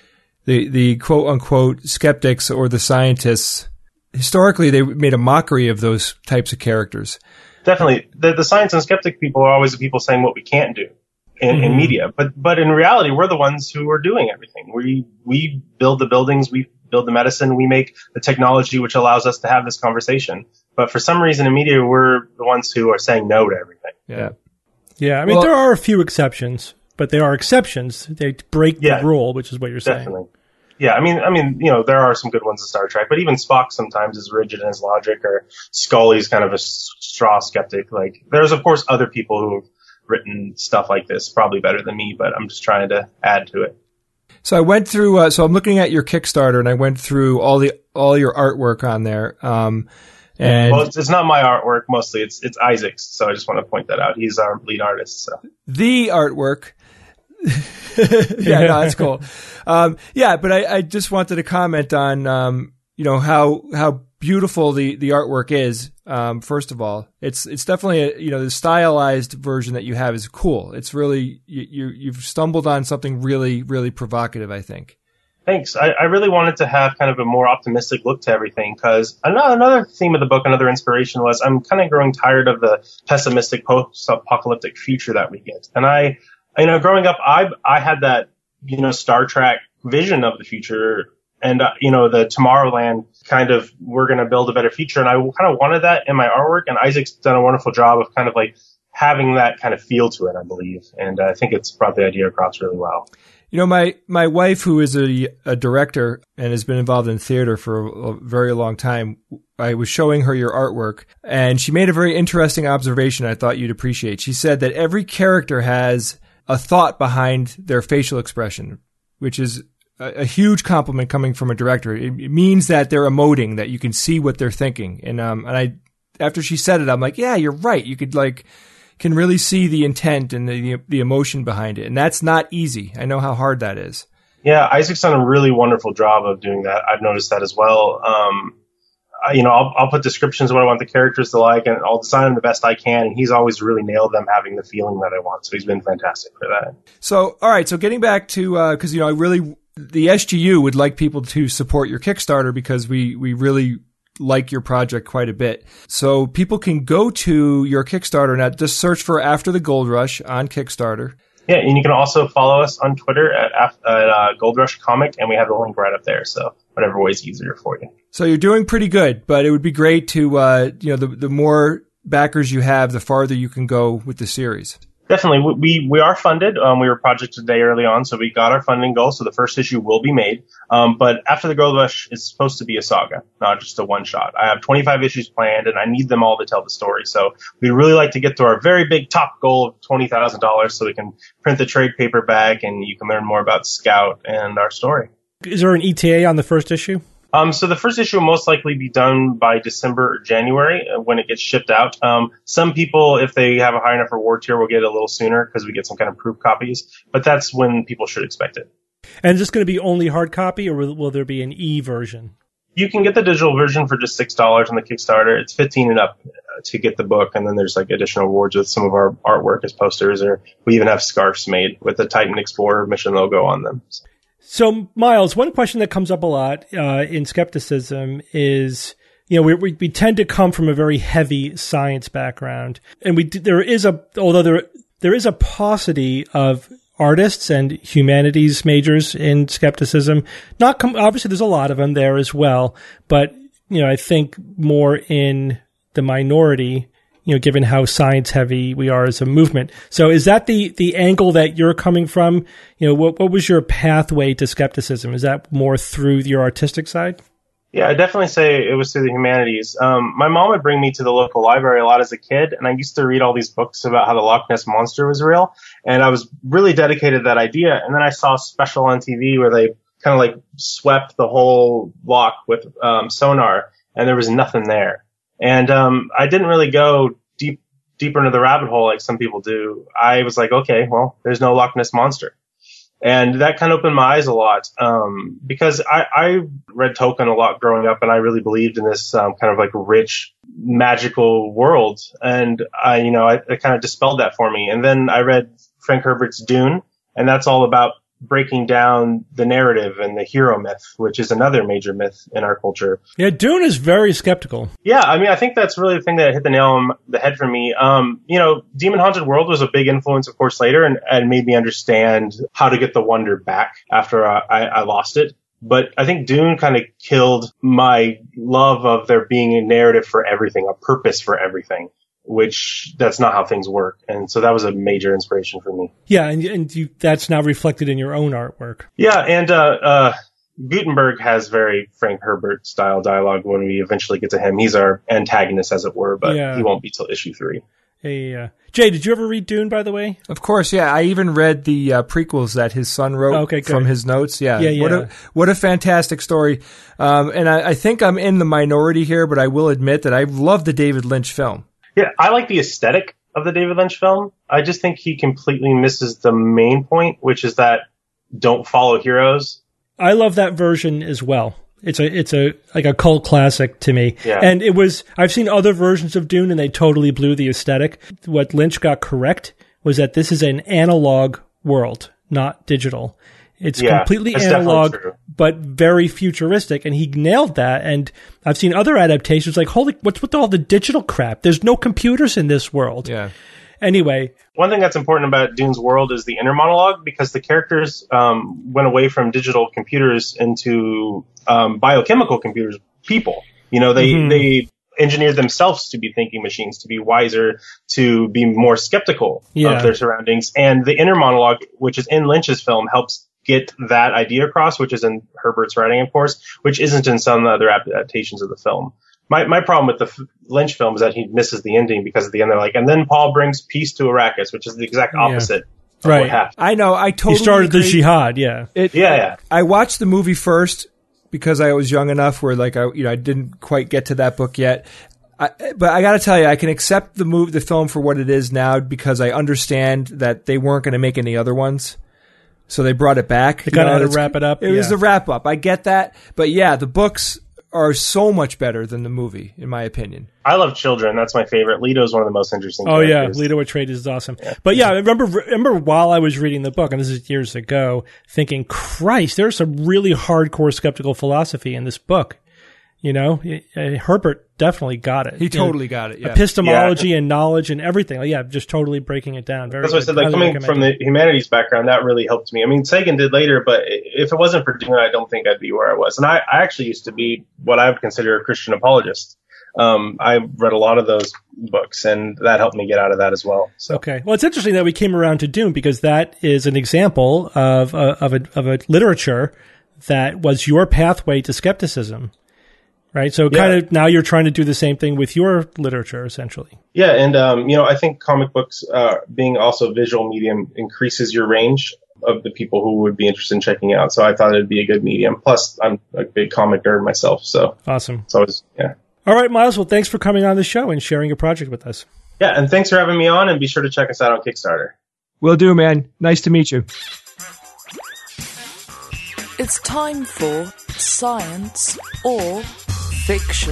the the quote unquote skeptics or the scientists, historically, they made a mockery of those types of characters.
Definitely. The, the science and skeptic people are always the people saying what we can't do. In,
Mm-hmm.
in media, but but in reality, we're the ones who are doing everything. We we build the buildings, we build the medicine, we make the technology which allows us to have this conversation. But for some reason in media, we're the ones who are saying no to everything.
Yeah.
Yeah, I mean,
Well-
there are a few exceptions, but they are exceptions. They break
Yeah.
the rule, which is what you're saying.
Definitely. Yeah, I mean, I mean, you know, there are some good ones in Star Trek, but even Spock sometimes is rigid in his logic, or Scully's kind of a straw skeptic. Like, there's of course other people who've written stuff like this probably better than me, but I'm just trying to add to it.
So I went through. Uh, so I'm looking at your Kickstarter, and I went through all the all your artwork on there. Um, and
well, it's, it's not my artwork mostly; it's it's Isaac's. So I just want to point that out. He's our lead artist. So
the artwork. yeah, no, that's cool. Um, yeah, but I, I just wanted to comment on, um, you know, how, how beautiful the, the artwork is. Um, first of all, it's, it's definitely a, you know, the stylized version that you have is cool. It's really, you, you you've stumbled on something really, really provocative, I think.
Thanks. I, I really wanted to have kind of a more optimistic look to everything, because another, another theme of the book, another inspiration was I'm kind of growing tired of the pessimistic post-apocalyptic future that we get. And I, You know, growing up, I I had that, you know, Star Trek vision of the future, and, uh, you know, the Tomorrowland kind of, we're going to build a better future. And I kind of wanted that in my artwork, and Isaac's done a wonderful job of kind of like having that kind of feel to it, I believe. And I think it's brought the idea across really well.
You know, my, my wife, who is a, a director and has been involved in theater for a, a very long time, I was showing her your artwork, and she made a very interesting observation I thought you'd appreciate. She said that every character has a thought behind their facial expression, which is a, a huge compliment coming from a director. It, it means that they're emoting, that you can see what they're thinking. And, um, and I, after she said it, I'm like, yeah, you're right. You could like, can really see the intent and the, the emotion behind it. And that's not easy. I know how hard that is.
Yeah. Isaac's done a really wonderful job of doing that. I've noticed that as well. Um, you know, I'll, I'll put descriptions of what I want the characters to like, and I'll design them the best I can. And he's always really nailed them having the feeling that I want. So he's been fantastic for that.
So, all right. So getting back to, uh, cause you know, I really, the S G U would like people to support your Kickstarter because we, we really like your project quite a bit. So people can go to your Kickstarter now, just search for After the Gold Rush on Kickstarter.
Yeah. And you can also follow us on Twitter at, at uh, Gold Rush Comic, and we have the link right up there. So whatever way is easier for you.
So you're doing pretty good, but it would be great to, uh, you know, the, the more backers you have, the farther you can go with the series.
Definitely. We, we are funded. Um, we were Project Today early on, so we got our funding goal. So the first issue will be made. Um, but After the Gold Rush is supposed to be a saga, not just a one shot. I have twenty-five issues planned, and I need them all to tell the story. So we'd really like to get to our very big top goal of twenty thousand dollars so we can print the trade paperback and you can learn more about Scout and our story.
Is there an E T A on the first issue?
Um, so the first issue will most likely be done by December or January when it gets shipped out. Um, some people, if they have a high enough reward tier, will get it a little sooner because we get some kind of proof copies. But that's when people should expect it.
And is this going to be only hard copy, or will, will there be an e version?
You can get the digital version for just six dollars on the Kickstarter. It's fifteen and up to get the book, and then there's like additional rewards with some of our artwork as posters, or we even have scarves made with the Titan Explorer mission logo on them. So.
So, Miles, one question that comes up a lot uh, in skepticism is, you know, we, we we tend to come from a very heavy science background, and we there is a although there there is a paucity of artists and humanities majors in skepticism. Not com- obviously, there's a lot of them there as well, but you know, I think more in the minority. You know, given how science heavy we are as a movement. So is that the, the angle that you're coming from? You know, what, what was your pathway to skepticism? Is that more through your artistic side?
Yeah, I definitely say it was through the humanities. Um, my mom would bring me to the local library a lot as a kid, and I used to read all these books about how the Loch Ness Monster was real, and I was really dedicated to that idea. And then I saw a special on T V where they kind of like swept the whole loch with um, sonar, and there was nothing there. And, um, I didn't really go deep, deeper into the rabbit hole like some people do. I was like, okay, well, there's no Loch Ness Monster. And that kind of opened my eyes a lot, um, because I, I read Tolkien a lot growing up, and I really believed in this, um, kind of like rich, magical world. And I, you know, I, it kind of dispelled that for me. And then I read Frank Herbert's Dune, and that's all about breaking down the narrative and the hero myth, which is another major myth in our culture.
Yeah, Dune is very skeptical.
Yeah, I mean, I think that's really the thing that hit the nail on the head for me. Um, you know, Demon Haunted World was a big influence, of course, later, and, and made me understand how to get the wonder back after I, I lost it. But I think Dune kind of killed my love of there being a narrative for everything, a purpose for everything, which that's not how things work. And so that was a major inspiration for me.
Yeah, and and you, that's now reflected in your own artwork.
Yeah, and uh, uh, Gutenberg has very Frank Herbert style dialogue when we eventually get to him. He's our antagonist, as it were, but
Yeah.
he won't be till issue three.
Hey, uh, Jay, did you ever read Dune, by the way?
Of course, yeah. I even read the uh, prequels that his son wrote
Okay, good.
from his notes. Yeah,
Yeah,
What
yeah.
a what a fantastic story. Um, and I, I think I'm in the minority here, but I will admit that I love the David Lynch film.
Yeah, I like the aesthetic of the David Lynch film. I just think he completely misses the main point, which is that don't follow heroes.
I love that version as well. It's a it's a like a cult classic to me.
Yeah.
And it was I've seen other versions of Dune and they totally blew the aesthetic. What Lynch got correct was that this is an analog world, not digital. It's
Yeah,
completely
that's
analog
definitely true.
but very futuristic, and he nailed that. And I've seen other adaptations like, holy, what's with all the digital crap? There's no computers in this world.
Yeah.
Anyway,
One thing that's important about Dune's world is the inner monologue, because the characters um, went away from digital computers into um, biochemical computers, people. You know, they,
Mhm.
they engineered themselves to be thinking machines, to be wiser, to be more skeptical
Yeah.
of their surroundings. And the inner monologue, which is in Lynch's film, helps get that idea across, which is in Herbert's writing, of course, which isn't in some other adaptations of the film. My my problem with the F- Lynch film is that he misses the ending, because at the end they're like, and then Paul brings peace to Arrakis, which is the exact opposite of
Right.
what happened.
I know. I totally
he started the
agree.
jihad, yeah.
It,
Yeah, yeah.
I watched the movie first because I was young enough where like I you know I didn't quite get to that book yet. I, but I got to tell you, I can accept the move, the film for what it is now, because I understand that they weren't going to make any other ones, so they brought it back.
They
You
kinda
know,
had to
it's-
wrap it up,
It was
yeah.
the wrap up. I get that, but yeah, the books are so much better than the movie, in my opinion.
I love children. That's my favorite. Leto's one of the most interesting
Oh yeah,
characters.
Leto Atreides is awesome. But yeah, I remember remember while I was reading the book, and this is years ago, thinking, Christ, there's some really hardcore skeptical philosophy in this book. You know, Uh, Herbert definitely got it.
He
You know,
totally got it. Yeah.
epistemology and knowledge and everything. Like, yeah, just totally breaking it down. Very
That's why I
good.
said, like,
Highly
coming
recommend
from
it.
the humanities background, that really helped me. I mean, Sagan did later, but if it wasn't for Dune, I don't think I'd be where I was. And I, I actually used to be what I would consider a Christian apologist. Um, I read a lot of those books, and that helped me get out of that as well. So.
Okay. Well, it's interesting that we came around to Dune, because that is an example of a, of a of a literature that was your pathway to skepticism, right? So
Yeah.
kind of now you're trying to do the same thing with your literature, essentially.
Yeah, and um, you know, I think comic books uh, being also a visual medium increases your range of the people who would be interested in checking it out. So I thought it'd be a good medium. Plus, I'm a big comic nerd myself, so
Awesome.
it's always yeah.
All right, Miles. Well, thanks for coming on the show and sharing your project with us.
Yeah, and thanks for having me on, and be sure to check us out on Kickstarter.
Will do, man. Nice to meet you.
It's time for Science or Fiction.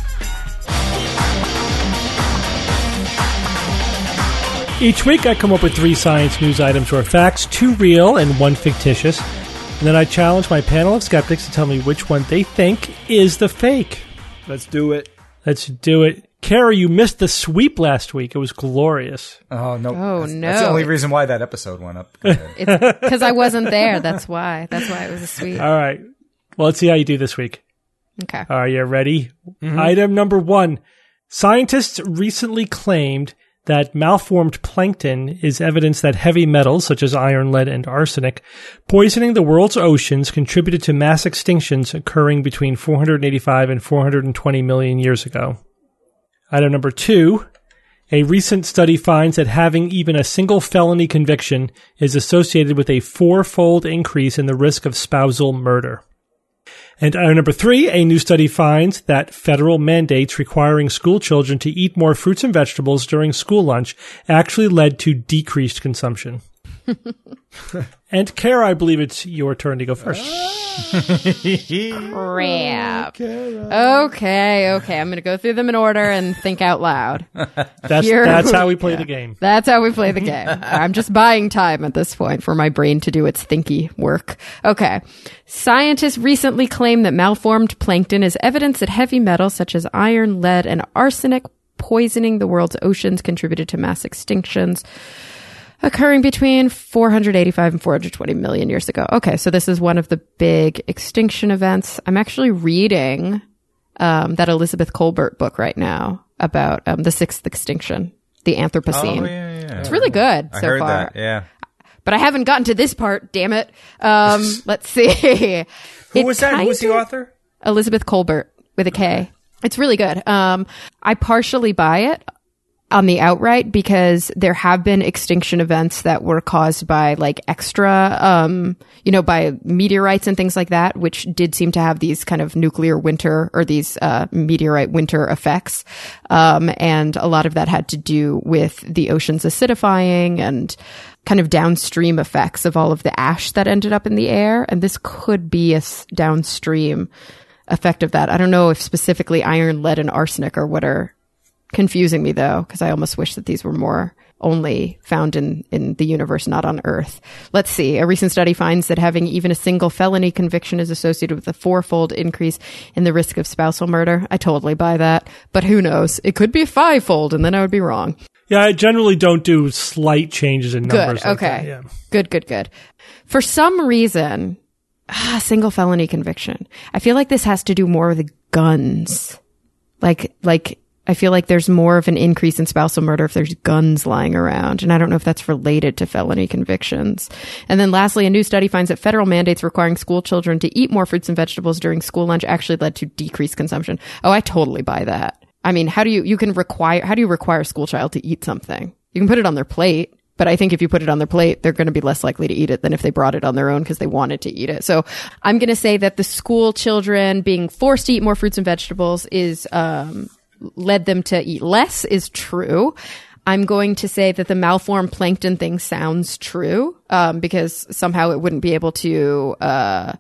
Each week, I come up with three science news items or facts, two real and one fictitious. And then I challenge my panel of skeptics to tell me which one they think is the fake.
Let's do it.
Let's do it. Kara, you missed the sweep last week. It was glorious.
Oh, no.
Oh,
that's,
no.
That's the only reason why that episode went up. Go ahead.
It's because I wasn't there. That's why. That's why it was a sweet.
All right. Well, let's see how you do this week.
Okay.
Are you ready? Item number one. Scientists recently claimed that malformed plankton is evidence that heavy metals, such as iron, lead, and arsenic, poisoning the world's oceans contributed to mass extinctions occurring between four hundred eighty-five and four hundred twenty million years ago. Item number two. A recent study finds that having even a single felony conviction is associated with a four-fold increase in the risk of spousal murder. And item number three, a new study finds that federal mandates requiring school children to eat more fruits and vegetables during school lunch actually led to decreased consumption. And Kara, I believe it's your turn to go first.
Crap. Okay, okay. I'm going to go through them in order and think out loud.
That's
Here
that's how
we
we play
go.
the game.
That's how we play the game. I'm just buying time at this point for my brain to do its thinky work. Okay. Scientists recently claimed that malformed plankton is evidence that heavy metals such as iron, lead, and arsenic poisoning the world's oceans contributed to mass extinctions occurring between four hundred eighty-five and four hundred twenty million years ago. Okay, so this is one of the big extinction events. I'm actually reading um, that Elizabeth Colbert book right now about um, the sixth extinction, the Anthropocene.
Oh, yeah, yeah.
It's really good
I
so
heard
far.
that, yeah.
But I haven't gotten to this part, damn it. Um, let's see.
Who
It
was that? Who was the
kinda-
author?
Elizabeth Colbert with a K. It's really good. Um, I partially buy it on the outright because there have been extinction events that were caused by like extra, um, you know, by meteorites and things like that, which did seem to have these kind of nuclear winter or these uh, meteorite winter effects. Um, and a lot of that had to do with the oceans acidifying and kind of downstream effects of all of the ash that ended up in the air. And this could be a s- downstream effect of that. I don't know if specifically iron, lead, and arsenic are what are confusing me, though, because I almost wish that these were more only found in, in the universe, not on Earth. Let's see. A recent study finds that having even a single felony conviction is associated with a fourfold increase in the risk of spousal murder. I totally buy that. But who knows? It could be fivefold, and then I would be wrong.
Yeah, I generally don't do slight changes in numbers.
Good.
like
Okay.
that, yeah.
Good, good, good. For some reason, ah, single felony conviction. I feel like this has to do more with guns. Like, like, I feel like there's more of an increase in spousal murder if there's guns lying around. And I don't know if that's related to felony convictions. And then lastly, a new study finds that federal mandates requiring school children to eat more fruits and vegetables during school lunch actually led to decreased consumption. Oh, I totally buy that. I mean, how do you, you can require, how do you require a school child to eat something? You can put it on their plate. But I think if you put it on their plate, they're going to be less likely to eat it than if they brought it on their own because they wanted to eat it. So I'm going to say that the school children being forced to eat more fruits and vegetables is, um, led them to eat less is true. I'm going to say that the malformed plankton thing sounds true, um, because somehow it wouldn't be able to, uh,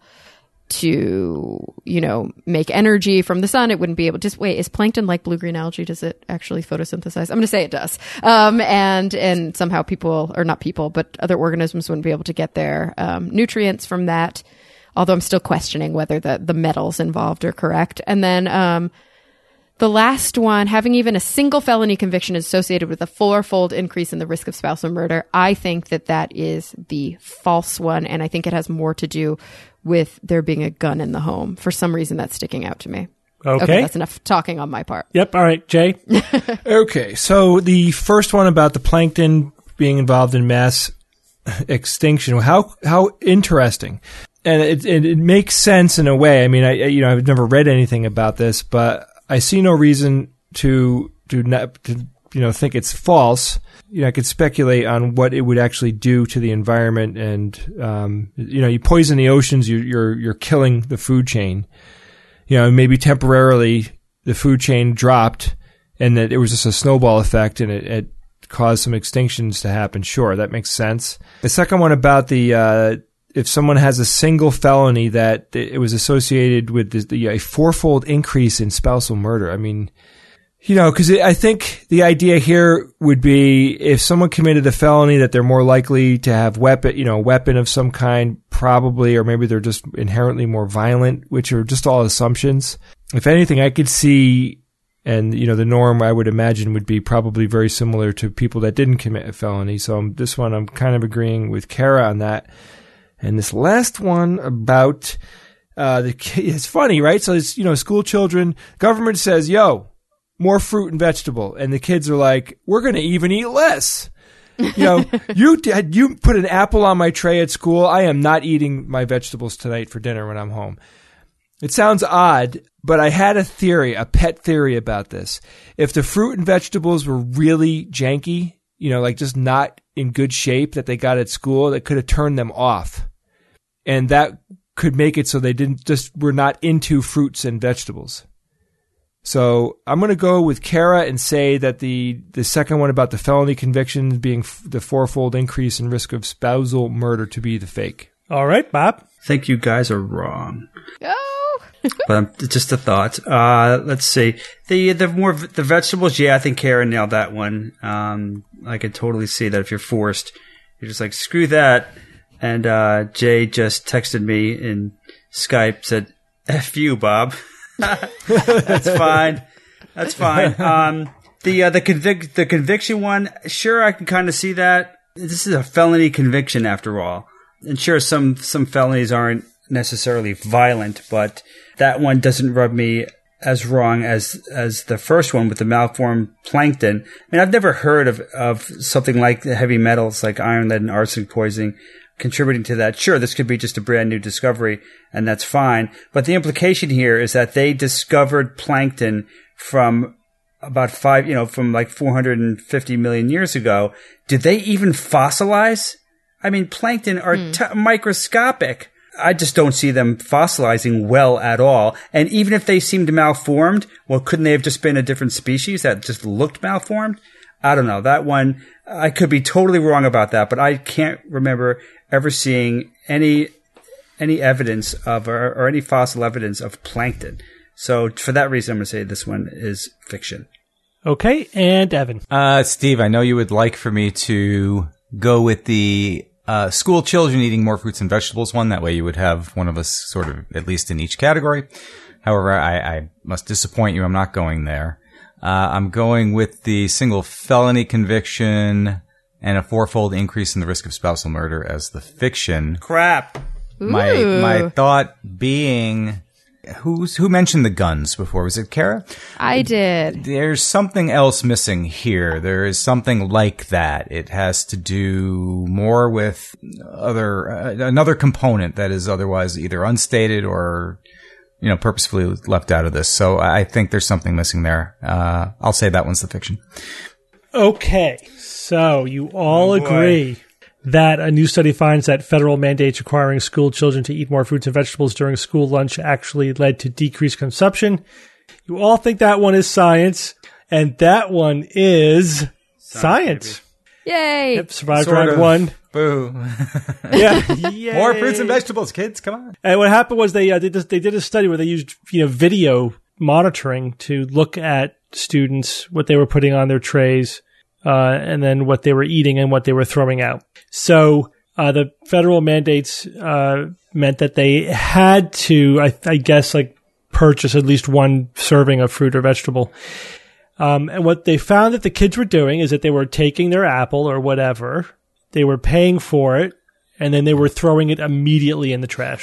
to, you know, make energy from the sun. It wouldn't be able to just wait. Is plankton like blue-green algae? Does it actually photosynthesize? I'm going to say it does. Um, and, and somehow people, or not people, but other organisms wouldn't be able to get their, um, nutrients from that. Although I'm still questioning whether the, the metals involved are correct. And then, um, the last one, having even a single felony conviction is associated with a fourfold increase in the risk of spousal murder. I think that that is the false one, and I think it has more to do with there being a gun in the home. For some reason, that's sticking out to me.
Okay.
That's enough talking on my part.
Yep. All right, Jay.
Okay, so the first one about the plankton being involved in mass extinction. How how interesting, and it it, it makes sense in a way. I mean, I you know I've never read anything about this, but I see no reason to to not to you know think it's false. You know, I could speculate on what it would actually do to the environment, and um, you know, you poison the oceans, you're you're you're killing the food chain. You know, maybe temporarily the food chain dropped, and that it was just a snowball effect, and it, it caused some extinctions to happen. Sure, that makes sense. The second one about the uh, if someone has a single felony that it was associated with the, the a fourfold increase in spousal murder. I mean, you know, because I think the idea here would be if someone committed a felony that they're more likely to have weapon, you know, a weapon of some kind, probably, or maybe they're just inherently more violent, which are just all assumptions. If anything, I could see, and you know, the norm I would imagine would be probably very similar to people that didn't commit a felony. So um, this one, I'm kind of agreeing with Kara on that. And this last one about uh, the it's funny, right? So it's, you know, school children, government says, yo, more fruit and vegetable. And the kids are like, we're going to even eat less. You know, you did, you put an apple on my tray at school. I am not eating my vegetables tonight for dinner when I'm home. It sounds odd, but I had a theory, a pet theory about this. If the fruit and vegetables were really janky, you know, like just not in good shape that they got at school, that could have turned them off. And that could make it so they didn't just were not into fruits and vegetables. So I'm going to go with Kara and say that the, the second one about the felony convictions being f- the fourfold increase in risk of spousal murder to be the fake.
All right, Bob.
I think you guys are wrong.
Oh.
But um, just a thought. Uh, let's see. The the more v- the vegetables, yeah, I think Karen nailed that one. Um, I could totally see that if you're forced, you're just like, screw that. And uh, Jay just texted me in Skype, said, F you, Bob. That's fine. That's fine. Um, the uh, the convic- the conviction one, sure, I can kind of see that. This is a felony conviction after all. And sure, some some felonies aren't necessarily violent, but that one doesn't rub me as wrong as as the first one with the malformed plankton. I mean, I've never heard of, of something like the heavy metals like iron, lead, and arsenic poisoning contributing to that. Sure, this could be just a brand new discovery, and that's fine. But the implication here is that they discovered plankton from about five, you know, from like four hundred fifty million years ago. Did they even fossilize? I mean, plankton are
Hmm.
t- microscopic. I just don't see them fossilizing well at all. And even if they seemed malformed, well, couldn't they have just been a different species that just looked malformed? I don't know. That one, I could be totally wrong about that, but I can't remember ever seeing any any evidence of or, or any fossil evidence of plankton. So for that reason, I'm going to say this one is fiction.
Okay, and Evan.
Uh, Steve, I know you would like for me to go with the uh, school children eating more fruits and vegetables one. That way you would have one of us sort of at least in each category. However, I, I must disappoint you. I'm not going there. Uh, I'm going with the single felony conviction and a fourfold increase in the risk of spousal murder as the fiction.
Crap.
My
Ooh.
my thought being, who's who mentioned the guns before? Was it Kara?
I did.
There's something else missing here. There is something like that. It has to do more with other uh, another component that is otherwise either unstated or, you know, purposefully left out of this. So I think there's something missing there. Uh, I'll say that one's the fiction.
Okay, so you all
Oh, boy.
agree that a new study finds that federal mandates requiring school children to eat more fruits and vegetables during school lunch actually led to decreased consumption. You all think that one is science, and that one is science.
Yay.
Yep, survived
Sort
round
of.
one.
Boo.
Yeah,
More
Yay.
fruits and vegetables, kids. Come on.
And what happened was they uh, did this, they did a study where they used, you know, video monitoring to look at students, what they were putting on their trays, uh, and then what they were eating and what they were throwing out. So uh, the federal mandates uh, meant that they had to, I, I guess, like purchase at least one serving of fruit or vegetable. Um, and what they found that the kids were doing is that they were taking their apple or whatever, they were paying for it, and then they were throwing it immediately in the trash.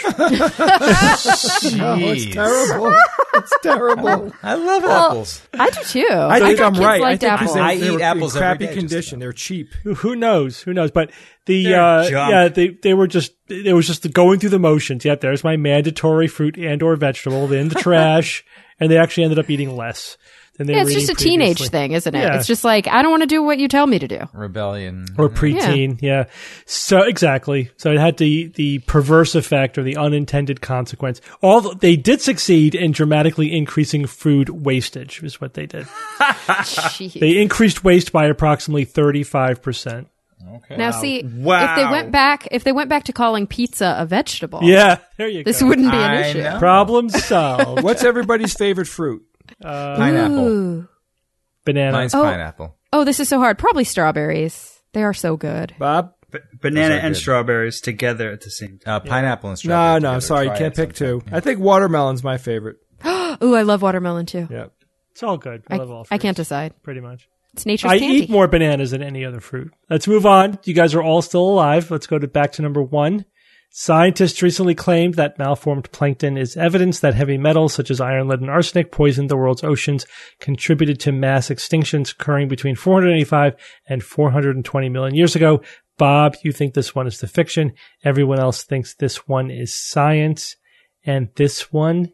No, it's terrible. It's terrible.
I love
Well,
apples.
I do too.
I think
thought
I'm
kids
right. I
liked
think
apples.
they,
I
they
eat
were
apples
in
every
crappy
day, just
condition. They're cheap.
Who- Who knows? Who knows? But the
They're
uh,
junk.
yeah, they they were just it was just the going through the motions. Yep, there's my mandatory fruit and or vegetable in the trash, and they actually ended up eating less than they
Yeah,
were
it's just a
eating
teenage
previously.
thing, isn't it?
Yeah.
It's just like, I don't want to do what you tell me to do.
Rebellion.
Or preteen, yeah. So exactly. So it had the the perverse effect or the unintended consequence. All they did succeed in dramatically increasing food wastage. Is what they did.
Jeez.
They increased waste by approximately thirty-five percent.
Okay.
Now, see,
Wow.
if they went back, if they went back to calling pizza a vegetable,
Yeah, there you
this
go.
wouldn't be an
I
issue.
know.
Problem solved.
What's everybody's favorite fruit?
Pineapple.
Ooh.
Banana.
Mine's
Oh.
pineapple.
Oh, this is so hard. Probably strawberries. They are so good.
Bob?
B- banana
Those are
and
good.
strawberries together at the same time.
Uh, pineapple and
No,
strawberry.
no,
together.
sorry. You
Try
can't
it
pick two.
sometime.
I think watermelon's my favorite.
Ooh, I love watermelon too.
Yeah.
It's all good. I,
I,
love all
I
fruits,
can't decide.
pretty much.
It's nature's
I
candy.
eat more bananas than any other fruit. Let's move on. You guys are all still alive. Let's go to back to number one. Scientists recently claimed that malformed plankton is evidence that heavy metals such as iron, lead, and arsenic poisoned the world's oceans, contributed to mass extinctions occurring between four hundred eighty-five and four hundred twenty million years ago. Bob, you think this one is the fiction. Everyone else thinks this one is science. And this one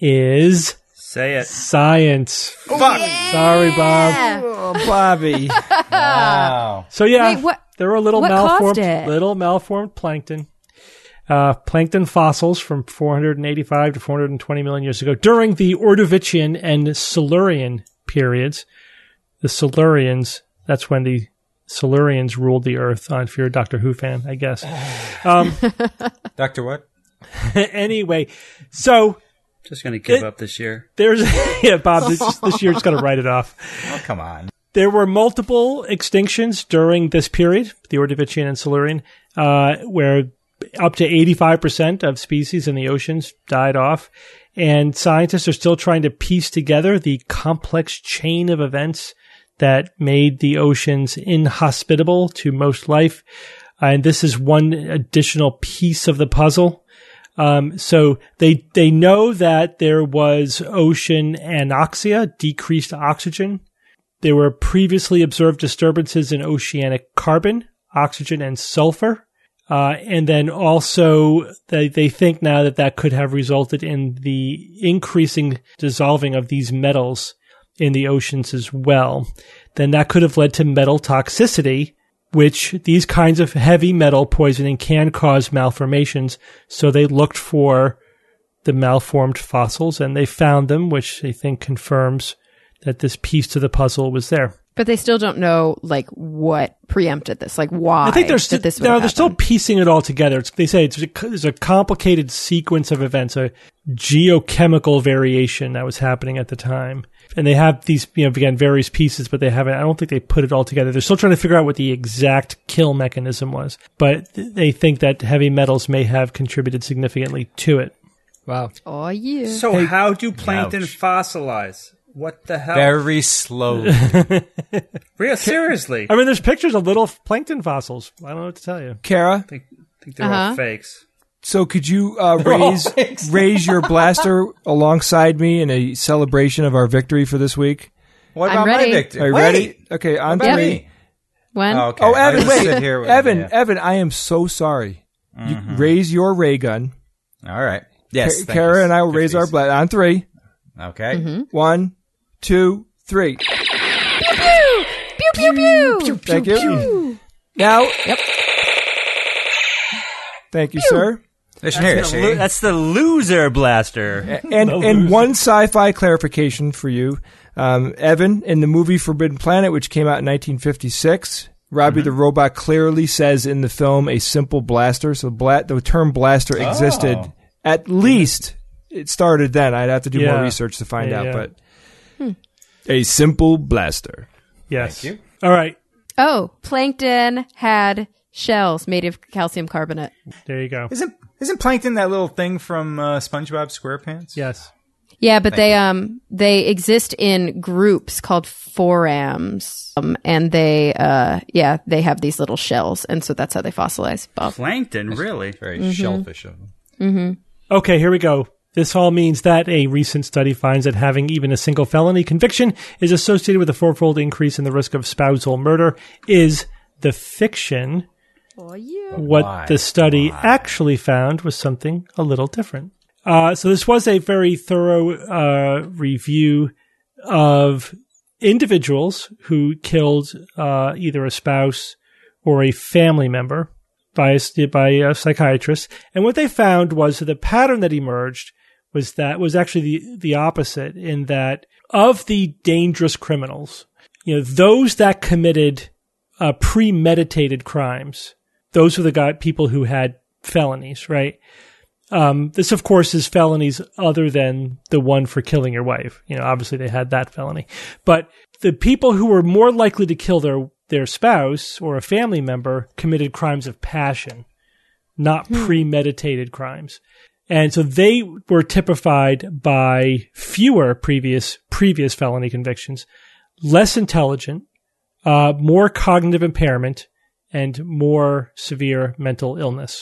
is
Say it.
science.
Fuck.
Sorry, Bob.
Oh, Bobby.
Wow.
So yeah,
Wait, what-
there were little
what caused
malformed,
it?
little malformed plankton, uh, plankton fossils from four hundred eighty-five to four hundred twenty million years ago during the Ordovician and Silurian periods. The Silurians, that's when the Silurians ruled the Earth. Uh, if you're a Doctor Who fan, I guess. Um,
Doctor what?
anyway, so
Just going to give
It-
up this year.
there's yeah, Bob. This, this year, just got to write it off.
Oh, come on.
There were multiple extinctions during this period, the Ordovician and Silurian, uh, where up to eighty-five percent of species in the oceans died off. And scientists are still trying to piece together the complex chain of events that made the oceans inhospitable to most life. And this is one additional piece of the puzzle. Um, so they they know that there was ocean anoxia, decreased oxygen. There were previously observed disturbances in oceanic carbon, oxygen, and sulfur. Uh, and then also they, they think now that that could have resulted in the increasing dissolving of these metals in the oceans as well. Then that could have led to metal toxicity, which these kinds of heavy metal poisoning can cause malformations. So they looked for the malformed fossils and they found them, which they think confirms that this piece to the puzzle was there.
But they still don't know, like, what preempted this, like, why
I think they're, st-
this
no, they're still piecing it all together. It's, they say it's, it's a complicated sequence of events, a geochemical variation that was happening at the time. And they have these, you know, again, various pieces, but they haven't, I don't think they put it all together. They're still trying to figure out what the exact kill mechanism was. But they think that heavy metals may have contributed significantly to it.
Wow.
Oh, yeah.
So
Hey,
how do plankton
ouch.
fossilize? What the hell?
Very slowly.
Real seriously.
I mean, there's pictures of little plankton fossils. I don't know what to tell you.
Kara,
I think, I think they're all
Uh-huh.
fakes.
so could you uh, raise raise your blaster alongside me in a celebration of our victory for this week?
What
I'm
about
ready.
my victory?
Are you
Wait,
ready? Okay, on
what about
three.
me?
When?
Oh, okay.
Oh,
I
Evan,
just
wait.
sit here with-
Evan,
yeah.
Evan, I am so sorry. You raise your ray gun.
All right. Yes.
Ka-
thank
Kara
you.
and I will
Good
raise our
piece.
blaster on three.
Okay.
One, two, three.
Pew, pew, pew.
Thank you. Now, yep. Thank you, sir.
Listen here,
That's the, lo-
see?
that's the loser blaster.
And and one sci-fi clarification for you, um, Evan. In the movie Forbidden Planet, which came out in nineteen fifty-six, Robbie the robot clearly says in the film a simple blaster. So bla- the term blaster existed
Oh.
at least. It started then. I'd have to do
Yeah.
more research to find
Yeah,
out,
yeah.
but a simple blaster.
Yes.
Thank you.
All right.
Oh, plankton had shells made of calcium carbonate.
There you go.
Isn't isn't plankton that little thing from uh, SpongeBob SquarePants?
Yes.
Yeah, but they um they exist in groups called forams, um, and they uh yeah they have these little shells, and so that's how they fossilize. Bob.
Plankton, really?
Very shellfish of them.
Okay, here we go. This all means that a recent study finds that having even a single felony conviction is associated with a fourfold increase in the risk of spousal murder is the fiction.
Oh yeah.
What
Why?
the study
Why?
actually found was something a little different. Uh, so this was a very thorough uh, review of individuals who killed uh, either a spouse or a family member by a, by a psychiatrist. And what they found was that the pattern that emerged was that was actually the, the opposite, in that of the dangerous criminals, you know, those that committed uh, premeditated crimes, those were the guy, people who had felonies, right? Um, this, of course, is felonies other than the one for killing your wife. You know, obviously they had that felony. But the people who were more likely to kill their, their spouse or a family member committed crimes of passion, not premeditated crimes. And so they were typified by fewer previous, previous felony convictions, less intelligent, uh, more cognitive impairment, and more severe mental illness.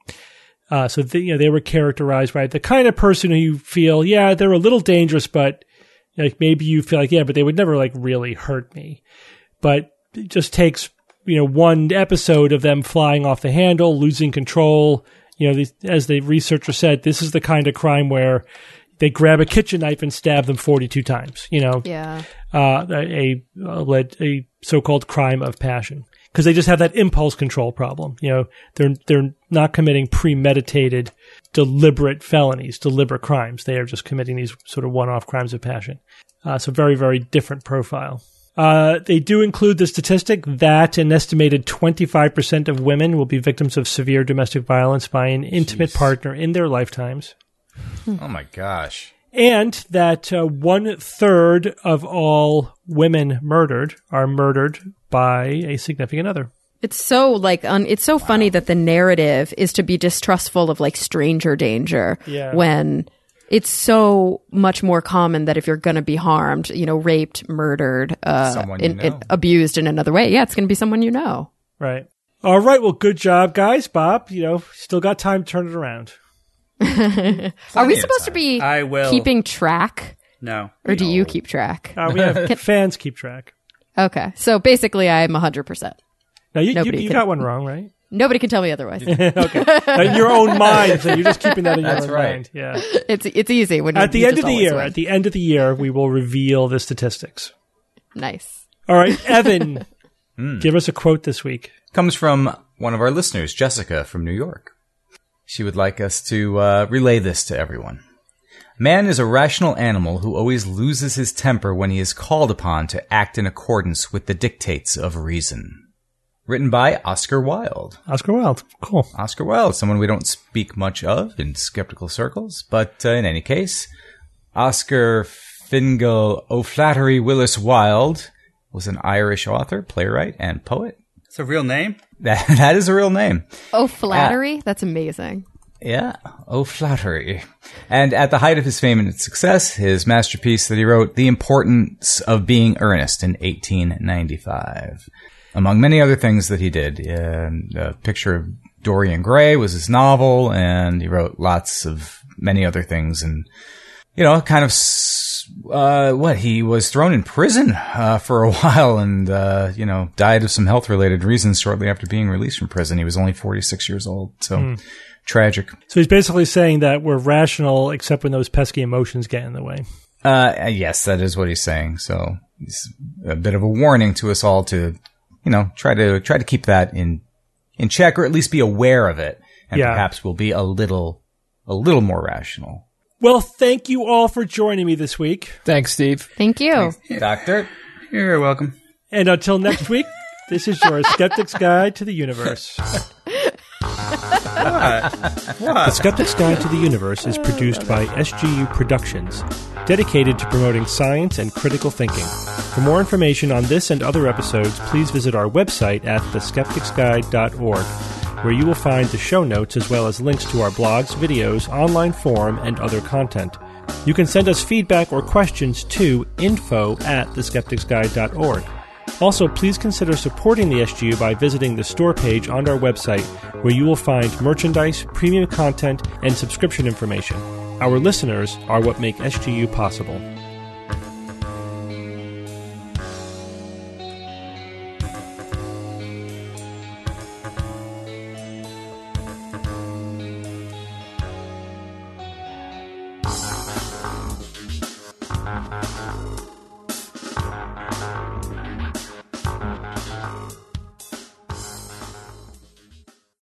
Uh, so the, you know, they were characterized by the kind of person who you feel, yeah, they're a little dangerous, but like maybe you feel like, yeah, but they would never like really hurt me. But it just takes, you know, one episode of them flying off the handle, losing control. You know, the, as the researcher said, this is the kind of crime where they grab a kitchen knife and stab them forty-two times. You know,
Yeah.
uh, a, a a so-called crime of passion, because they just have that impulse control problem. You know, they're they're not committing premeditated, deliberate felonies, deliberate crimes. They are just committing these sort of one-off crimes of passion. Uh, so very, very different profile. Uh, they do include the statistic that an estimated twenty-five percent of women will be victims of severe domestic violence by an intimate
Jeez.
partner in their lifetimes.
Oh my gosh.
And that uh, one third of all women murdered are murdered by a significant other.
It's so like un- it's so funny that the narrative is to be distrustful of like stranger danger
Yeah.
when it's so much more common that if you're going to be harmed, you know, raped, murdered, uh,
Someone you
in, in-
know.
abused in another way, yeah, it's going to be someone you know.
Right. All right. Well, good job, guys. Bob, you know, still got time to turn it around.
Are we supposed to be
I will.
keeping track?
No.
Or do you keep track?
Uh, we have fans keep track.
Okay. So basically, I'm one hundred percent.
Now, you, you,
Nobody
you
can-
got one wrong, right?
Nobody can tell me otherwise.
Okay. Uh, in your own mind, so you're just keeping that in your
That's
own
right.
mind. Yeah.
It's it's easy when
At
you,
the
you
end
just
of the
always
year,
win.
at the end of the year, we will reveal the statistics.
Nice.
All right, Evan, give us a quote this week.
Comes from one of our listeners, Jessica from New York. She would like us to uh, relay this to everyone. Man is a rational animal who always loses his temper when he is called upon to act in accordance with the dictates of reason. Written by Oscar Wilde.
Oscar Wilde. Cool.
Oscar Wilde, someone we don't speak much of in skeptical circles, but uh, in any case, Oscar Fingal O'Flaherty Willis Wilde was an Irish author, playwright, and poet.
It's a real name?
That That is a real name.
Oh, flattery? That's amazing.
Yeah, O'Flaherty. And at the height of his fame and success, his masterpiece that he wrote, The Importance of Being Earnest, in eighteen ninety-five. Among many other things that he did, uh, A Picture of Dorian Gray was his novel, and he wrote lots of many other things. And, you know, kind of, uh, what, he was thrown in prison uh, for a while and, uh, you know, died of some health-related reasons shortly after being released from prison. He was only forty-six years old, so mm. tragic.
So he's basically saying that we're rational except when those pesky emotions get in the way.
Uh, yes, that is what he's saying. So it's a bit of a warning to us all to, you know, try to try to keep that in in check, or at least be aware of it, and
yeah.
perhaps we'll be a little a little more rational.
Well, thank you all for joining me this week.
Thanks, Steve.
Thank you.
Thanks, Doctor.
You're welcome.
And until next week, this is your Skeptic's Guide to the Universe.
What?
The Skeptic's Guide to the Universe is produced by S G U Productions, dedicated to promoting science and critical thinking. For more information on this and other episodes, please visit our website at the skeptics guide dot org, where you will find the show notes as well as links to our blogs, videos, online forum, and other content. You can send us feedback or questions to info at the skeptics guide dot org. Also, please consider supporting the S G U by visiting the store page on our website, where you will find merchandise, premium content, and subscription information. Our listeners are what make S G U possible.